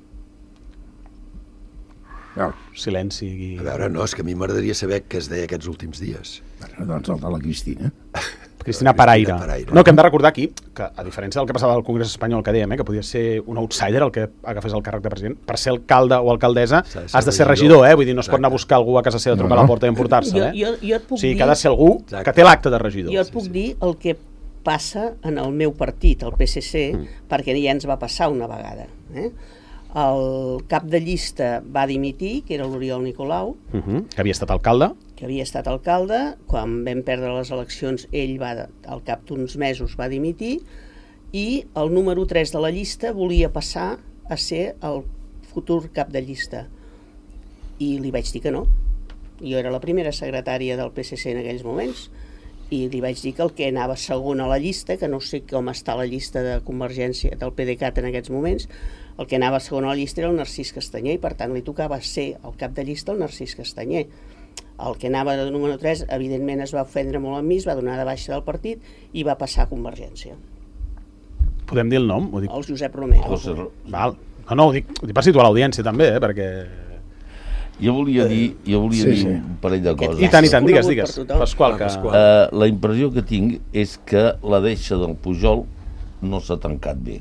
Speaker 2: Well, silenci. I...
Speaker 5: A veure, no, és que a mi m'agradaria saber què es deia aquests últims dies.
Speaker 6: Bueno, doncs el de la Cristina.
Speaker 2: Cristina Paraire.
Speaker 5: Paraire.
Speaker 2: No, que hem de recordar aquí, que a diferència del que passava al Congrés Espanyol, que dèiem, eh, que podia ser un outsider el que agafés el càrrec de president, per ser alcalde o alcaldessa has de ser regidor, eh? Vull dir, no es pot anar a buscar algú a casa seva, trucar no, no. a la porta i emportar-se, eh?
Speaker 3: Jo, jo, jo et puc
Speaker 2: o sigui,
Speaker 3: dir...
Speaker 2: que ha de ser algú Exacte. Que té l'acte de regidor.
Speaker 3: Jo et puc sí, sí. dir el que passa en el meu partit, el P S C, mm. perquè ja ens va passar una vegada, eh? El cap de llista va dimitir, que era l'Oriol Nicolau,
Speaker 2: uh -huh. que havia estat alcalde,
Speaker 3: que que havia estat alcalde. Quan vam perdre les eleccions, ell va, al cap d'uns mesos va dimitir, i el número tres de la llista volia passar a ser el futur cap de llista. I li vaig dir que no. Jo era la primera secretària del P S C en aquells moments, i li vaig dir que el que anava segon a la llista, que no sé com està la llista de Convergència del PDeCAT en aquests moments, el que anava segon a la llista era el Narcís Castanyer, i per tant li tocava ser el cap de llista el Narcís Castanyer. El que anava de número tres, evidentment es va ofendre molt amb mi, es va donar de baixa del partit i va passar a Convergència.
Speaker 2: Podem dir el nom? Ho dic...
Speaker 3: El Josep Romero.
Speaker 4: José Ro-
Speaker 2: Val. No, no, ho dic, ho dic per situar l'audiència també, eh, perquè...
Speaker 4: Jo volia dir, jo volia
Speaker 6: Sí,
Speaker 4: dir
Speaker 6: sí.
Speaker 4: un parell de coses.
Speaker 2: I tant, i tant, digues,
Speaker 3: Conegut
Speaker 2: digues.
Speaker 3: per tothom.
Speaker 2: Pasqual,
Speaker 5: Ah,
Speaker 2: que...
Speaker 5: Pasqual.
Speaker 4: Uh, la impressió que tinc és que la deixa del Pujol no s'ha tancat bé.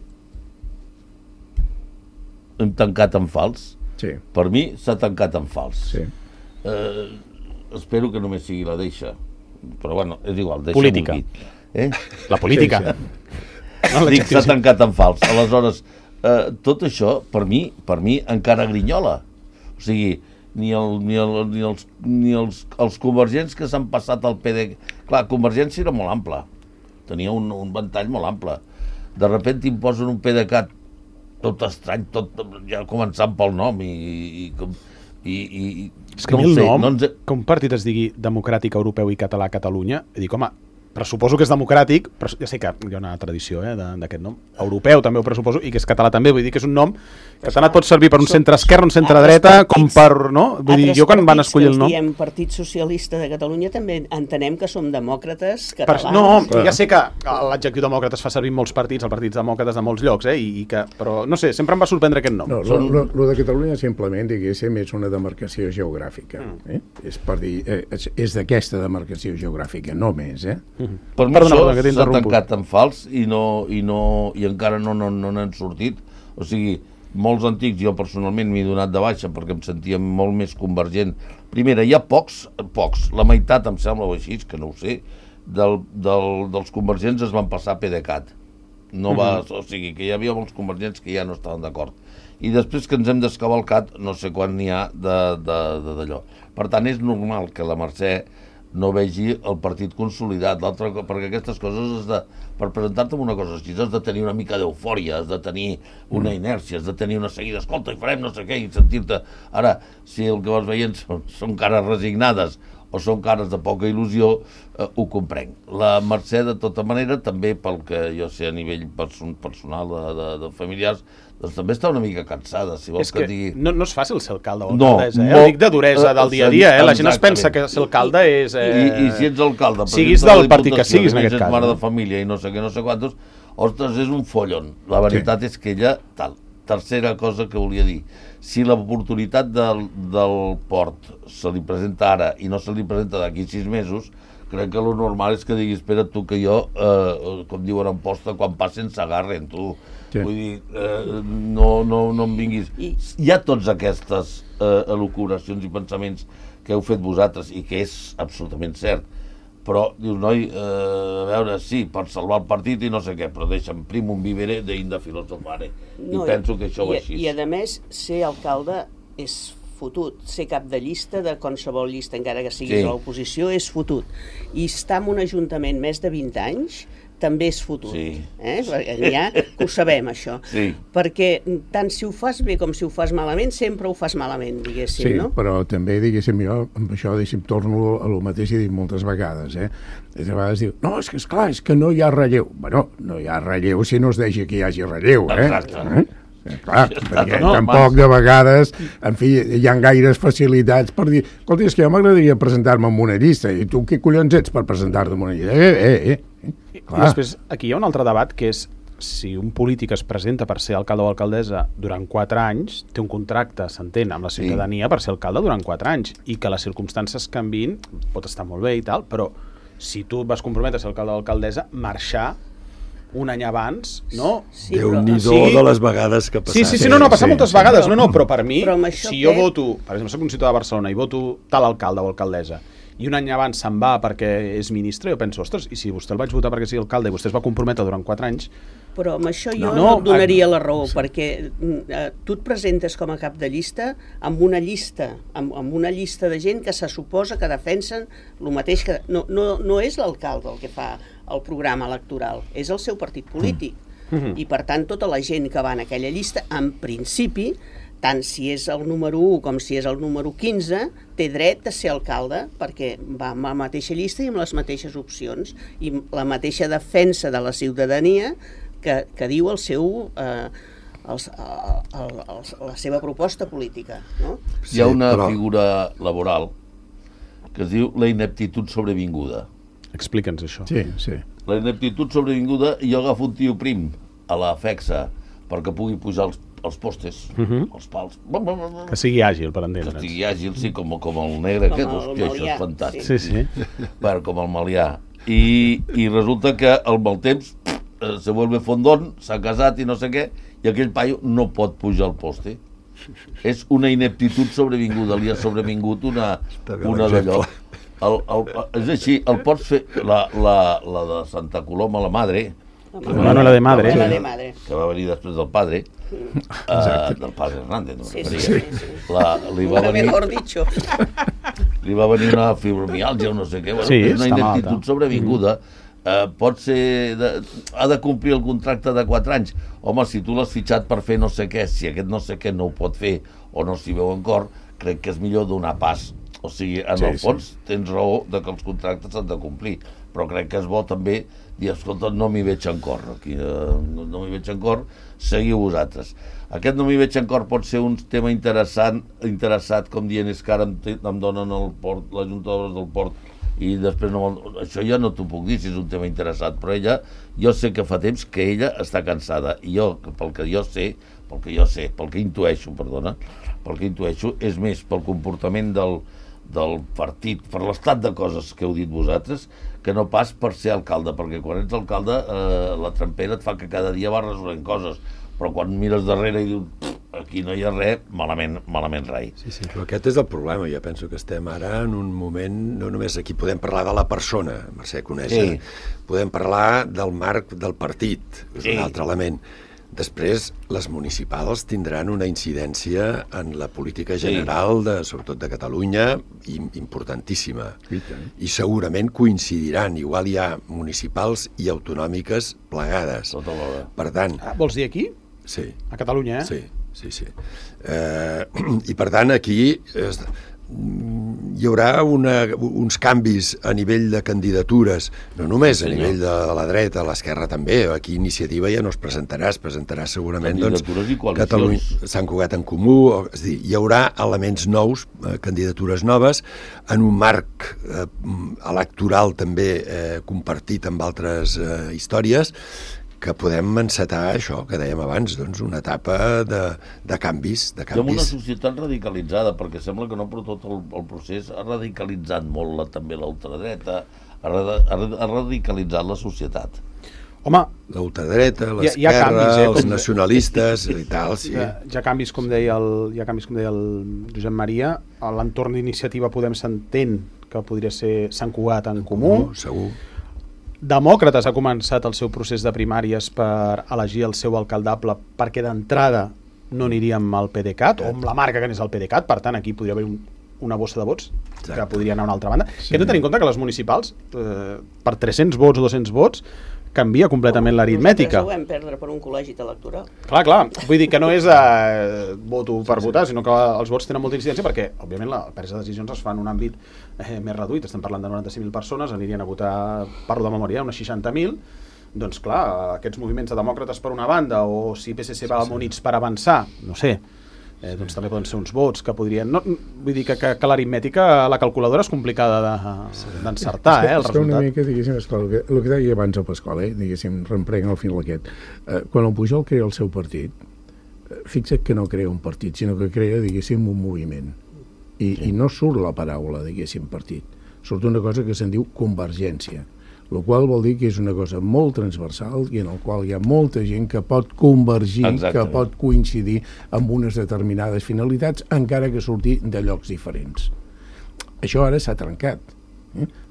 Speaker 4: Hem tancat en fals.
Speaker 6: Sí,
Speaker 4: Per mi s'ha tancat en fals.
Speaker 6: sí.
Speaker 4: Uh, espero que només sigui la deixa. Però bueno, és igual, deixa-m'ho
Speaker 2: Política.
Speaker 4: aquí. Eh?
Speaker 2: La política.
Speaker 6: Sí,
Speaker 2: No,
Speaker 4: Dic,
Speaker 2: l'adjectiu,
Speaker 4: s'ha
Speaker 2: sí.
Speaker 4: tancat en fals. Aleshores, uh, tot això, per mi, per mi encara grinyola. O sigui, ni, el, ni, el, ni, els, ni els, els convergents que s'han passat al P D... Clar, Convergència era molt ample, tenia un, un ventall molt ample. De repente imposen un PDeCAT tot estrany, tot, ja començant pel nom, i, i, com- i, i
Speaker 2: És que a
Speaker 4: no
Speaker 2: mi el
Speaker 4: ho sé,
Speaker 2: nom,
Speaker 4: no ens...
Speaker 2: que un partit es digui democràtic, europeu i català a Catalunya, i dic, home, pressuposo que és democràtic, però ja sé que hi ha una tradició eh, de- d'aquest nom. Europeu també ho pressuposo, i que és català també, vull dir que és un nom que tant et pot servir per un centre esquerra, un centre
Speaker 3: Altres
Speaker 2: dreta,
Speaker 3: partits-
Speaker 2: com per... No? Vull dir,
Speaker 3: Altres
Speaker 2: jo quan van
Speaker 3: partits
Speaker 2: escollir
Speaker 3: que
Speaker 2: el
Speaker 3: ens
Speaker 2: nom...
Speaker 3: diem Partit Socialista de Catalunya també entenem que som demòcrates
Speaker 2: Per,
Speaker 3: catalans.
Speaker 2: no, ja sé que l'adjectiu demòcrata es fa servir en molts partits, els partits demòcrates de molts llocs, eh, i, i que, però no sé, sempre em va sorprendre aquest nom.
Speaker 6: No,
Speaker 4: Són-
Speaker 6: lo, lo, lo de Catalunya simplement, diguéssim, és una demarcació geogràfica. Eh? És per dir, eh, és, és d'aquesta demarcació geogràfica, no més, eh?
Speaker 4: Per mi
Speaker 2: Perdona,
Speaker 4: això
Speaker 2: perdona, que t'he
Speaker 4: s'ha
Speaker 2: interromput.
Speaker 4: tancat en fals i, no, i, no, i encara no n'han no, no n'han sortit. O sigui, molts antics, jo personalment m'he donat de baixa perquè em sentia molt més convergent. Primera, hi ha pocs, pocs, la meitat em sembla o així, que no ho sé, del, del, dels convergents es van passar a PDeCAT. No va, o sigui, que hi havia molts convergents que ja no estaven d'acord. I després que ens hem descavalcat, no sé quan n'hi ha de- de- de- d'allò. Per tant, és normal que la Mercè no vegi el partit consolidat, l'altre, perquè aquestes coses has de, per presentar-te amb una cosa així, has de tenir una mica d'eufòria, has de tenir una inèrcia, has de tenir una seguida, escolta, i farem no sé què, i sentir-te... Ara, si el que vas veient són, són cares resignades o són cares de poca il·lusió, eh, ho comprenc. La Mercè, de tota manera, també pel que jo sé a nivell person personal de, de, de familiars, doncs també està una mica cansada, si vols
Speaker 2: És
Speaker 4: que,
Speaker 2: que
Speaker 4: et digui...
Speaker 2: no, no és fàcil ser alcalde o
Speaker 4: No,
Speaker 2: alcaldessa, eh?
Speaker 4: molt-
Speaker 2: Ho dic de duresa del dia a dia, eh? La gent es pensa que ser alcalde és... Eh...
Speaker 4: I, I si ets alcalde,
Speaker 2: Siguis
Speaker 4: president de
Speaker 2: del
Speaker 4: la
Speaker 2: partit que
Speaker 4: Diputació,
Speaker 2: siguis, en
Speaker 4: i
Speaker 2: aquest
Speaker 4: ets
Speaker 2: cas.
Speaker 4: mare
Speaker 2: no?
Speaker 4: de família i no sé què, no sé quantos, ostres, és un follon. La veritat sí. és que ella, tal. Tercera cosa que volia dir, si l'oportunitat del, del port se li presenta ara i no se li presenta d'aquí sis mesos, crec que lo normal és que digui, espera tu que jo, eh, com diuen en posta, quan passen s'agarren, tu.
Speaker 6: Sí.
Speaker 4: Vull dir, eh, no, no, no em vinguis.
Speaker 3: I-
Speaker 4: Hi ha tots aquestes eh, elucubracions i pensaments que heu fet vosaltres i que és absolutament cert, però dius, noi, eh, a veure, sí, per salvar el partit i no sé què, però deixa'm primum vivere de inde filosofare.
Speaker 3: No,
Speaker 4: I penso que això ho
Speaker 3: i,
Speaker 4: és així.
Speaker 3: I a més, ser alcalde és fotut. Ser cap de llista de qualsevol llista, encara que siguis
Speaker 4: Sí.
Speaker 3: a l'oposició, és fotut. I estar en un ajuntament més de vint anys també és fotut.
Speaker 4: Sí.
Speaker 3: Eh? Perquè n'hi ha que ho sabem, això.
Speaker 4: Sí.
Speaker 3: Perquè tant si ho fas bé com si ho fas malament, sempre ho fas malament, diguéssim,
Speaker 6: Sí,
Speaker 3: no?
Speaker 6: però també, diguéssim, jo amb això, diguéssim, torno a lo mateix i dic moltes vegades, eh? A vegades diu, no, és que esclar, és que no hi ha relleu. Bueno, no hi ha relleu si no es deixa que hi hagi relleu, eh?
Speaker 4: Exacte.
Speaker 6: Eh? Eh, clar, perquè
Speaker 2: no,
Speaker 6: tampoc de vegades, en fi, hi ha gaires facilitats per dir, escolta, és que jo m'agradaria presentar-me en una llista, i tu què collons ets per presentar-te en una llista? Eh, eh, eh, eh.
Speaker 2: I
Speaker 6: Clar.
Speaker 2: després, aquí hi ha un altre debat, que és si un polític es presenta per ser alcalde o alcaldessa durant quatre anys, té un contracte, s'entén, amb la ciutadania per ser alcalde durant quatre anys, i que les circumstàncies canvin, pot estar molt bé i tal, però si tu et vas comprometre a ser alcalde o alcaldessa, marxar un any abans, no?
Speaker 3: Sí,
Speaker 5: Déu-n'hi-do
Speaker 2: Sí.
Speaker 5: de les vegades que ha passat.
Speaker 2: Sí, sí, sí, no, no, passa
Speaker 6: sí,
Speaker 2: moltes
Speaker 6: sí.
Speaker 2: vegades, no, no, però per mi,
Speaker 3: Però amb això,
Speaker 2: si jo
Speaker 3: Pep-
Speaker 2: voto, per exemple, soc un ciutadà de Barcelona i voto tal alcalde o alcaldessa, i un any abans se'n va perquè és ministre, jo penso, ostres, i si vostè el vaig votar perquè sigui alcalde i vostè es va comprometre durant quatre anys,
Speaker 3: Però amb això jo
Speaker 2: No,
Speaker 3: no,
Speaker 2: no,
Speaker 3: et donaria
Speaker 2: ah,
Speaker 3: la raó, sí. perquè eh, tu et presentes com a cap de llista amb una llista, amb, amb una llista de gent que se suposa que defensen el mateix que... No, no, no és l'alcalde el que fa el programa electoral, és el seu partit polític. Mm. I per tant tota la gent que va en aquella llista, en principi, tant si és el número u com si és el número quinze, té dret a ser alcalde perquè va amb la mateixa llista i amb les mateixes opcions i la mateixa defensa de la ciutadania que, que diu el seu, eh, el, el, el, la seva proposta política. No?
Speaker 4: Hi ha una
Speaker 5: sí, però...
Speaker 4: figura laboral que es diu la ineptitud sobrevinguda.
Speaker 2: Explica'ns això.
Speaker 6: Sí, sí.
Speaker 4: La ineptitud sobrevinguda, jo agafo un tio prim a la FEXA perquè pugui pujar els, els postes, uh -huh. els pals.
Speaker 2: Que sigui àgil, per
Speaker 4: Que
Speaker 2: entendre'ns.
Speaker 4: estigui àgil, sí, com, com el negre
Speaker 3: Com
Speaker 4: aquest.
Speaker 3: el
Speaker 4: Hòstia, això
Speaker 3: Malià,
Speaker 4: és fantàstic.
Speaker 2: Sí, sí.
Speaker 4: Bueno, com el Malià. I, I resulta que al mal temps eh, se vuelve fondón, s'ha casat i no sé què, i aquell paio no pot pujar al poste. És una ineptitud sobrevinguda, li ha sobrevingut una, una d'allò. El, el, el, és així, el pots fer, la, la, la de Santa Coloma, la madre,
Speaker 2: Bueno, la de madre.
Speaker 3: La de madre.
Speaker 4: que va venir després del padre, uh, del padre Hernández, no
Speaker 3: Sí,
Speaker 4: sí,
Speaker 3: sí, sí, sí.
Speaker 4: La, li, va venir,
Speaker 3: Mejor dicho.
Speaker 4: li va venir una fibromialgia o no sé què, bueno,
Speaker 2: Sí,
Speaker 4: és una
Speaker 2: està
Speaker 4: ineptitud
Speaker 2: malta.
Speaker 4: sobrevinguda. Uh, pot ser de, ha de complir el contracte de quatre anys. Home, si tu l'has fitxat per fer no sé què, si aquest no sé què no ho pot fer o no s'hi veu en cor, crec que és millor donar pas. O sigui, en
Speaker 6: Sí,
Speaker 4: el fons
Speaker 6: sí.
Speaker 4: tens raó de que els contractes s'han de complir, però crec que és bo també dir, escolta, no m'hi veig en cor, aquí, uh, no, no m'hi veig en cor, seguiu vosaltres. Aquest no m'hi veig en cor pot ser un tema interessant, interessat, com dient, és que ara em, em donen el port, la Junta d'Obres del Port, i després no, això ja no t'ho puc dir si és un tema interessat, però ella, jo sé que fa temps que ella està cansada, i jo, pel que jo sé, pel que jo sé, pel que intueixo, perdona, pel que intueixo, és més pel comportament del, del partit, per l'estat de coses que heu dit vosaltres, que no pas per ser alcalde, perquè quan ets alcalde eh, la trampera et fa que cada dia vas resolent coses, però quan mires darrere i dius, aquí no hi ha res, malament, malament rai.
Speaker 5: Sí, sí, però aquest és el problema. Jo penso que estem ara en un moment, no només aquí podem parlar de la persona, Mercè Conesa,
Speaker 4: Sí.
Speaker 5: podem parlar del marc del partit, és
Speaker 4: Sí.
Speaker 5: un altre element. Després, les municipals tindran una incidència en la política general, de, sobretot de Catalunya, importantíssima.
Speaker 6: I tant.
Speaker 5: I segurament coincidiran. Igual hi ha municipals i autonòmiques plegades.
Speaker 4: Tota l'hora.
Speaker 5: Per tant,
Speaker 2: Ah, vols dir aquí?
Speaker 5: sí,
Speaker 2: A Catalunya, eh?
Speaker 5: sí, sí, sí. Eh, I per tant aquí es, hi haurà una, uns canvis a nivell de candidatures, no només
Speaker 4: Sí,
Speaker 5: a
Speaker 4: senyor.
Speaker 5: nivell de la dreta, a l'esquerra també. Aquí Iniciativa ja no es presentarà, es presentarà segurament doncs,
Speaker 4: Candidatures i coalicions.
Speaker 5: Catalunya, Sant Cugat en Comú, o, és a dir, hi haurà elements nous, eh, candidatures noves, en un marc eh, electoral també eh, compartit amb altres eh, històries, que podem encetar això, que dèiem abans, doncs una etapa de, de canvis, de
Speaker 4: Som una
Speaker 5: canvis.
Speaker 4: societat radicalitzada, perquè sembla que no, però tot el, el procés ha radicalitzat molt la, també la ultradreta, ha, rada- ha, ha radicalitzat la societat.
Speaker 2: Home,
Speaker 5: La ultradreta,
Speaker 2: Hi ha- hi ha
Speaker 5: l'esquerra,
Speaker 2: canvis, eh,
Speaker 5: els
Speaker 2: com-
Speaker 5: nacionalistes i tal, sí.
Speaker 2: hi ha, hi ha canvis, com deia el, hi ha canvis, com deia el Josep Maria. A l'entorn d'Iniciativa Podem s'entén que podria ser Sant Cugat en Comú.
Speaker 5: Segur.
Speaker 2: Demòcrates ha començat el seu procés de primàries per elegir el seu alcaldable, perquè d'entrada no aniríem al PDeCAT, o amb la marca que n'és el PDeCAT, per tant aquí podria haver un, una bossa de vots
Speaker 5: Exacte.
Speaker 2: que podria anar a una altra banda. Sí. Que hem de tenir en compte que les municipals, eh, per tres-cents vots o dos-cents vots, canvia completament l'aritmètica.
Speaker 3: Nosaltres ho vam perdre per un col·legi electoral.
Speaker 2: Clar, clar, vull dir que no és eh, voto per votar, sinó que els vots tenen molta incidència perquè, òbviament, la presa de decisions es fa en un àmbit eh, més reduït. Estem parlant de noranta-cinc mil persones, anirien a votar, parlo de memòria, unes seixanta mil. Doncs clar, aquests moviments de demòcrates per una banda, o si P S C va sí, sí. units per avançar, no sé, eh, doncs també poden ser uns vots que podrien... No, vull dir que, que, que l'aritmètica, la calculadora és complicada d'encertar, de, eh, el
Speaker 6: és que una
Speaker 2: resultat.
Speaker 6: mica, diguéssim, esclar, el, que, el que deia abans el Pasqual, eh, diguéssim, reemprenc el fil aquest. Eh, quan el Pujol crea el seu partit, eh, fixa't que no crea un partit, sinó que crea, diguéssim, un moviment. I, sí. i no surt la paraula, diguéssim, partit. Surt una cosa que se'n diu convergència, el qual vol dir que és una cosa molt transversal i en el qual hi ha molta gent que pot convergir,
Speaker 4: Exactament.
Speaker 6: que pot coincidir amb unes determinades finalitats, encara que surti de llocs diferents. Això ara s'ha trencat. Eh?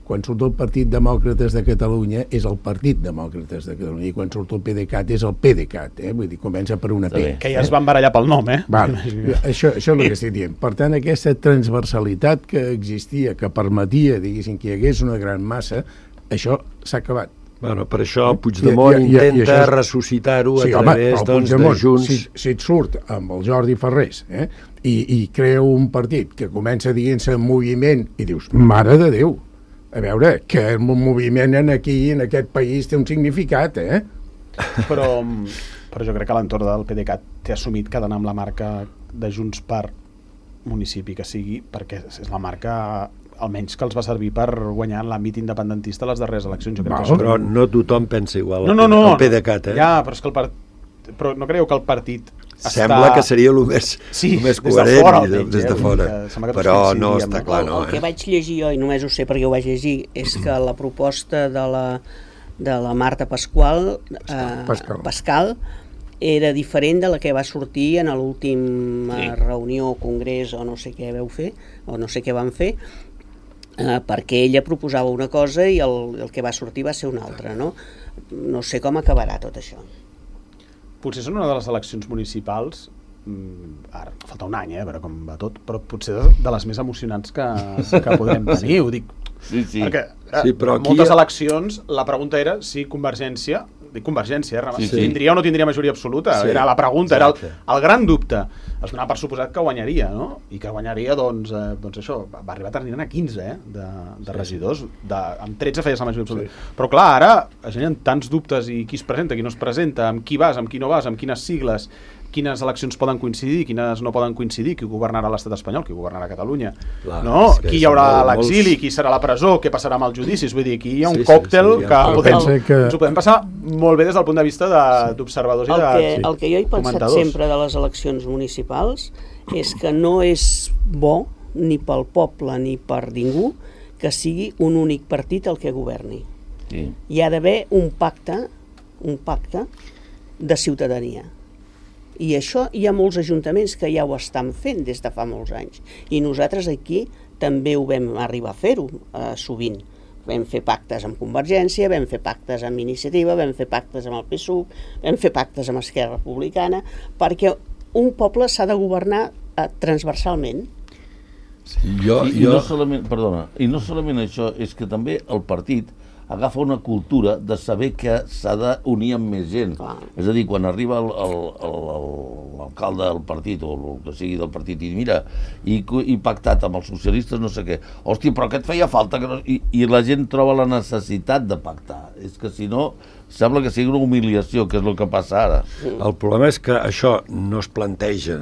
Speaker 6: quan surt el Partit Demòcrates de Catalunya és el Partit Demòcrates de Catalunya i quan surt el PDeCAT és el PDeCAT, eh? Vull dir, comença per una P.
Speaker 2: Que ja es van barallar pel nom, eh?
Speaker 6: Val. Això, això és el que estic dient. Per tant, aquesta transversalitat que existia, que permetia, diguéssim, que hi hagués una gran massa, això s'ha acabat.
Speaker 5: Bueno, per això Puigdemont I, i, i, intenta i això... ressuscitar-ho sí, a través home, doncs, de Junts.
Speaker 6: Si, si et surt amb el Jordi Farrés eh, i, i creu un partit que comença dient-se moviment i dius, mare de Déu, a veure, que el moviment en aquí, en aquest país, té un significat, eh?
Speaker 2: Però, però jo crec que l'entorn del PDeCAT té assumit que ha d'anar amb la marca de Junts per municipi que sigui, perquè és la marca almenys que els va servir per guanyar en l'àmbit independentista les darreres eleccions. Jo crec
Speaker 5: no,
Speaker 2: que
Speaker 5: però no tothom pensa igual
Speaker 2: no, no, no,
Speaker 5: al PDeCAT, eh?
Speaker 2: Ja, però és que el part... però no creieu que el partit
Speaker 5: sembla està... que seria el més,
Speaker 2: sí,
Speaker 5: el més coherent
Speaker 2: des de fora,
Speaker 5: almenys, des de fora.
Speaker 2: Que
Speaker 5: però no està clar, no.
Speaker 3: El, el que
Speaker 5: eh?
Speaker 3: vaig llegir jo, i només ho sé perquè ho vaig llegir, és que la proposta de la, de la Marta Pasqual, eh,
Speaker 6: Pascal.
Speaker 3: Pascal era diferent de la que va sortir en l'última sí. reunió, congrés o no sé què veu fer, o no sé què van fer, eh, perquè ella proposava una cosa i el, el que va sortir va ser una altra, no? No sé com acabarà tot això.
Speaker 2: Potser són una de les eleccions municipals, ara falta un any, eh, a veure com va tot, però potser de, de les més emocionants que, que podrem tenir, ho dic.
Speaker 4: Sí, sí.
Speaker 2: Perquè eh,
Speaker 5: sí, però aquí...
Speaker 2: moltes eleccions, la pregunta era si Convergència, dic Convergència, eh,
Speaker 4: sí, sí.
Speaker 2: tindria o no tindria majoria absoluta, sí, era la pregunta, exacte. Era el, el gran dubte. Es donava per suposat que guanyaria, no? I que guanyaria, doncs, eh, doncs això, va arribar a tenir a quinze, eh, de, de regidors, de, amb tretze feies la majoria absoluta. Sí. Però clar, ara hi ha tants dubtes i qui es presenta, qui no es presenta, amb qui vas, amb qui no vas, amb quines sigles, quines eleccions poden coincidir, quines no poden coincidir, qui governarà l'estat espanyol, qui governarà Catalunya, clar, no? Qui hi haurà a l'exili, molts... qui serà a la presó, què passarà amb els judicis, vull dir, aquí hi ha un sí, còctel sí, sí, que, podem, que ens ho podem passar molt bé des del punt de vista d'observadors de, sí. i de
Speaker 3: el que, el que jo he pensat sempre de les eleccions municipals és que no és bo ni pel poble ni per ningú que sigui un únic partit el que governi. Sí. Hi ha d'haver un pacte, un pacte de ciutadania. I això hi ha molts ajuntaments que ja ho estan fent des de fa molts anys. I nosaltres aquí també ho vam arribar a fer-ho eh, sovint. Vam fer pactes amb Convergència, vam fer pactes amb Iniciativa, vam fer pactes amb el P S U V, vam fer pactes amb Esquerra Republicana, perquè un poble s'ha de governar eh, transversalment.
Speaker 4: Sí, jo, I, jo... I no solament, perdona, i no solament això, és que també el partit agafa una cultura de saber que s'ha d'unir amb més gent. Ah. És a dir, quan arriba l'alcalde del partit o el que sigui del partit i mira, i, i pactat amb els socialistes no sé què, hòstia, però què et feia falta? Que no... I, I la gent troba la necessitat de pactar. És que si no, sembla que sigui una humiliació, que és el que passa ara.
Speaker 5: El problema és que això no es planteja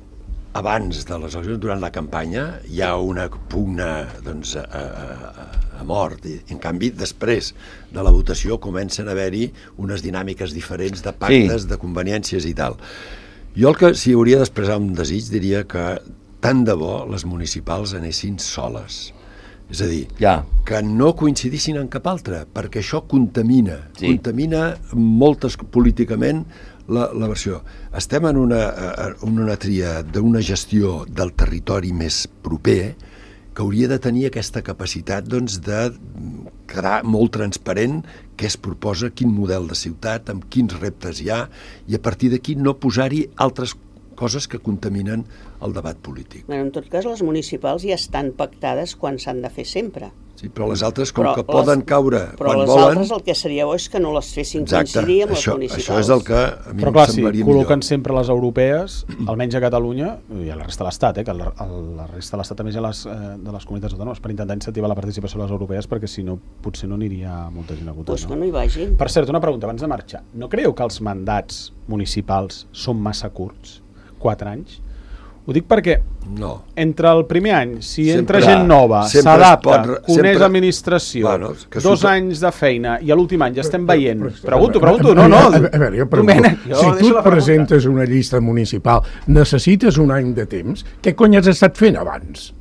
Speaker 5: abans de les eleccions, durant la campanya, hi ha una pugna doncs, a, a, a mort. I, en canvi, després de la votació comencen a haver-hi unes dinàmiques diferents de pactes, sí. de conveniències i tal. Jo el que, si hauria d'expressar un desig, diria que tant de bo les municipals anessin soles. És a dir, ja. que no coincidissin en cap altra, perquè això contamina, sí. contamina moltes políticament la, la versió. Estem en una, en una tria d'una gestió del territori més proper que hauria de tenir aquesta capacitat doncs, de quedar molt transparent què es proposa, quin model de ciutat, amb quins reptes hi ha, i a partir d'aquí no posar-hi altres coses que contaminen el debat polític.
Speaker 3: Bueno, en tot cas, les municipals ja estan pactades quan s'han de fer sempre.
Speaker 5: Sí, però les altres, com però que poden les, caure
Speaker 3: quan volen... Però les altres el que seria bo és que no les fessin Exacte, coincidir amb
Speaker 5: això,
Speaker 3: les municipals.
Speaker 5: Això és el que a mi
Speaker 2: però clar,
Speaker 5: em semblaria
Speaker 2: si col·loquen
Speaker 5: millor.
Speaker 2: sempre les europees, almenys a Catalunya, i a la resta de l'Estat, eh, que la, la resta de l'Estat també hi ha les, eh, de les comunitats autònomes, per intentar incentivar la participació de les europees, perquè si no, potser no aniria molta gent a votar.
Speaker 3: Pues
Speaker 2: no?
Speaker 3: que no hi vagin.
Speaker 2: Per cert, una pregunta, abans de marxar. No creieu que els mandats municipals són massa curts? Quatre anys? Ho dic perquè
Speaker 5: no.
Speaker 2: entre el primer any, si
Speaker 5: sempre,
Speaker 2: entra gent nova, s'adapta,
Speaker 5: pot,
Speaker 2: coneix
Speaker 5: sempre,
Speaker 2: administració,
Speaker 5: bueno,
Speaker 2: dos
Speaker 5: super...
Speaker 2: anys de feina i a l'últim any ja estem veient.
Speaker 6: Però, però,
Speaker 2: pregunto,
Speaker 6: però,
Speaker 2: pregunto, no, no.
Speaker 6: A, a veure, jo pregunto, Domènec, jo si tu et presentes una llista municipal, necessites un any de temps, què cony has estat fent abans?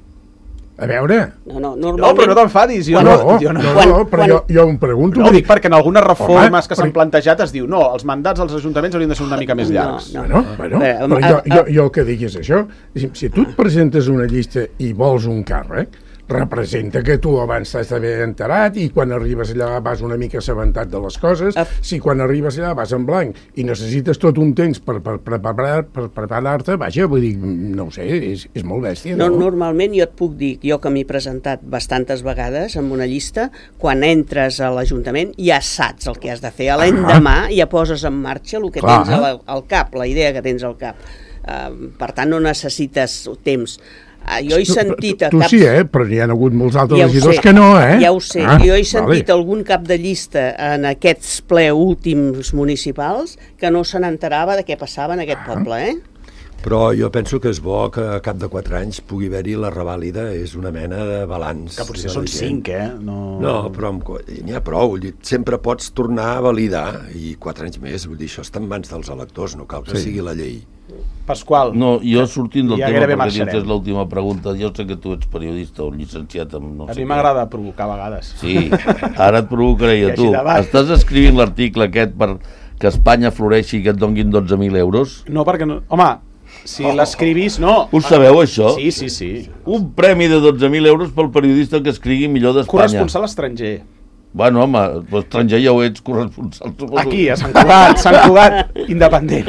Speaker 6: A veure...
Speaker 3: No, no, normalment...
Speaker 2: no però no t'enfadis. Jo
Speaker 6: no,
Speaker 2: no, jo no.
Speaker 6: no, no, però jo, jo em pregunto...
Speaker 2: No, dic perquè en algunes reformes Home, que s'han
Speaker 6: però...
Speaker 2: plantejat es diu no, els mandats als ajuntaments haurien de ser una mica més llargs.
Speaker 6: No, no. Bueno, bueno, però jo, jo, jo el que dic és això. Si tu et presentes una llista i vols un càrrec, representa que tu abans t'has d'haver enterat i quan arribes allà vas una mica assabentat de les coses. Si quan arribes allà vas en blanc i necessites tot un temps per, per, per, preparar, per preparar-te, vaja, vull dir, no ho sé, és, és molt bèstia, no?
Speaker 3: No, normalment jo et puc dir, jo que m'he presentat bastantes vegades amb una llista, quan entres a l'Ajuntament ja saps el que has de fer. A l'endemà ja poses en marxa el que
Speaker 6: Clar.
Speaker 3: tens al, al cap, la idea que tens al cap. Uh, per tant, no necessites temps. Uh, jo he sentit... A
Speaker 6: tu
Speaker 3: cap...
Speaker 6: sí, eh? Però hi ha hagut molts altres
Speaker 3: Ja ho
Speaker 6: regidors
Speaker 3: sé,
Speaker 6: que no, eh?
Speaker 3: Ja ho sé.
Speaker 6: Ah,
Speaker 3: jo he sentit
Speaker 6: vale.
Speaker 3: algun cap de llista en aquests ple últims municipals que no se n'enterava de què passava en aquest poble, eh?
Speaker 5: Però jo penso que és bo que a cap de quatre anys pugui haver-hi la revàlida, és una mena de balanç.
Speaker 2: Que potser
Speaker 5: de la
Speaker 2: són
Speaker 5: gent.
Speaker 2: cinc, eh? No,
Speaker 5: No, però n'hi ha prou, vull dir, sempre pots tornar a validar, i quatre anys més, vull dir, això està en mans dels electors, no cal que
Speaker 6: Sí.
Speaker 5: sigui la llei.
Speaker 2: Pasqual.
Speaker 4: No, jo sortint del
Speaker 2: Ja
Speaker 4: tema,
Speaker 2: gairebé
Speaker 4: perquè
Speaker 2: marxarem.
Speaker 4: dius que és l'última pregunta, jo sé que tu ets periodista o llicenciat en no
Speaker 2: A
Speaker 4: sé
Speaker 2: mi
Speaker 4: què.
Speaker 2: m'agrada provocar a vegades.
Speaker 4: Sí, ara et provocaré
Speaker 2: I
Speaker 4: a
Speaker 2: així
Speaker 4: tu.
Speaker 2: davant.
Speaker 4: Estàs escrivint l'article aquest per que Espanya floreixi i que et donguin dotze mil euros?
Speaker 2: No, perquè no... Home, si l'escrivis, no.
Speaker 4: Ho sabeu, això?
Speaker 2: Sí, sí, sí.
Speaker 4: Un premi de dotze mil euros pel periodista que escrigui millor d'Espanya.
Speaker 2: Corresponsal estranger.
Speaker 4: Bueno, home, l'estranger ja ho ets, corresponsal. suposo.
Speaker 2: Aquí, a Sant Cugat, Sant Cugat, independent.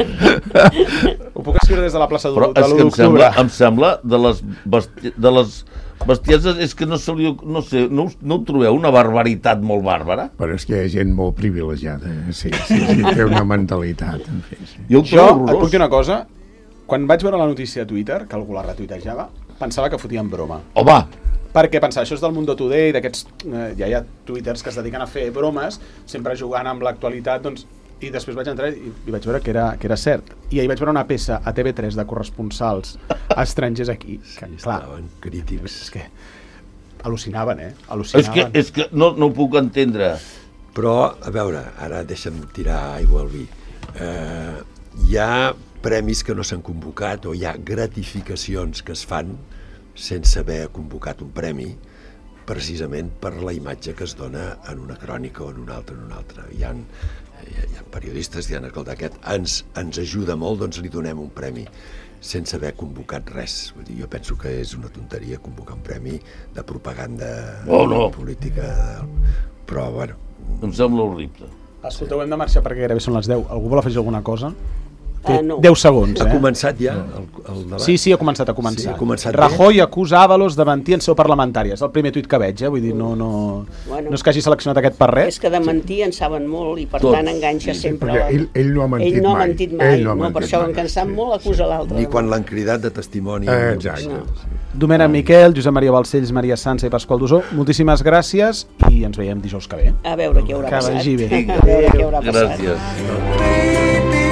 Speaker 2: Ho puc escriure des de la plaça de
Speaker 4: Però
Speaker 2: l'u
Speaker 4: és que em
Speaker 2: d'octubre.
Speaker 4: sembla, em sembla de les, besti de les bestieses, és que no se li, no sé, no, us- no ho trobeu una barbaritat molt bàrbara?
Speaker 6: Però és que hi ha gent molt privilegiada, eh? sí, sí, sí, té una mentalitat, en fi. Sí.
Speaker 4: Jo ho
Speaker 2: Jo
Speaker 4: trobo
Speaker 2: et puc
Speaker 4: horrorós.
Speaker 2: dir una cosa. Quan vaig veure la notícia a Twitter, que algú la retuitejava, pensava que fotien broma.
Speaker 4: Home,
Speaker 2: Perquè pensava, això és del Mundo Today, d'aquests... Eh, ja hi ha twitters que es dediquen a fer bromes, sempre jugant amb l'actualitat, doncs... I després vaig entrar i, i vaig veure que era, que era cert. I ahir vaig veure una peça a T V tres de corresponsals estrangers aquí, que, clar,
Speaker 5: Estaven crítics.
Speaker 2: és que al·lucinaven, eh?
Speaker 4: és
Speaker 2: Al·lucinaven.
Speaker 4: que, és que no, no ho puc entendre.
Speaker 5: Però, a veure, ara deixa'm tirar aigua al vi. Eh, hi ha premis que no s'han convocat o hi ha gratificacions que es fan sense haver convocat un premi, precisament per la imatge que es dona en una crònica o en una altra, en una altra. Hi ha, hi ha, hi ha periodistes que diuen, escolta, aquest ens, ens ajuda molt, doncs li donem un premi, sense haver convocat res. Vull dir, jo penso que és una tonteria convocar un premi de propaganda
Speaker 4: Oh, no.
Speaker 5: política, però, bueno,
Speaker 4: Em sembla horrible.
Speaker 2: Escolteu, hem de marxar perquè gairebé són les deu. Algú vol afegir alguna cosa? Té
Speaker 3: Ah, no.
Speaker 2: deu segons,
Speaker 5: ha
Speaker 2: eh?
Speaker 5: començat ja el, el debat?
Speaker 2: Sí, sí, ha començat, ha començat.
Speaker 5: Sí, ha començat bé.
Speaker 2: Rajoy acusa Ábalos de mentir en seu parlamentària. És el primer tuit que veig, eh? Vull dir, no, no,
Speaker 3: Bueno.
Speaker 2: no és que hagi seleccionat aquest per res.
Speaker 3: És que de mentir en saben molt i per
Speaker 4: Tots.
Speaker 3: tant enganxa
Speaker 4: Sí, sí,
Speaker 3: sempre...
Speaker 6: perquè
Speaker 3: la-
Speaker 6: ell- ell no ha mentit
Speaker 3: ell no ha
Speaker 6: mai.
Speaker 3: mentit mai.
Speaker 6: Ell no ha
Speaker 3: no, per
Speaker 6: mentit
Speaker 3: això
Speaker 6: mai.
Speaker 3: en cansat
Speaker 6: Sí,
Speaker 3: molt acusa l'altre.
Speaker 5: Ni quan l'han cridat de testimoni.
Speaker 6: Eh, exacte.
Speaker 3: No.
Speaker 2: Domènec Miquel, Josep Maria Balcells, Maria Sansa i Pasqual Dusó, moltíssimes gràcies i ens veiem dijous que ve.
Speaker 3: A veure què haurà
Speaker 2: Que
Speaker 3: passat.
Speaker 2: vagi bé.
Speaker 3: A veure què haurà passat.
Speaker 4: Gràcies.
Speaker 7: Baby,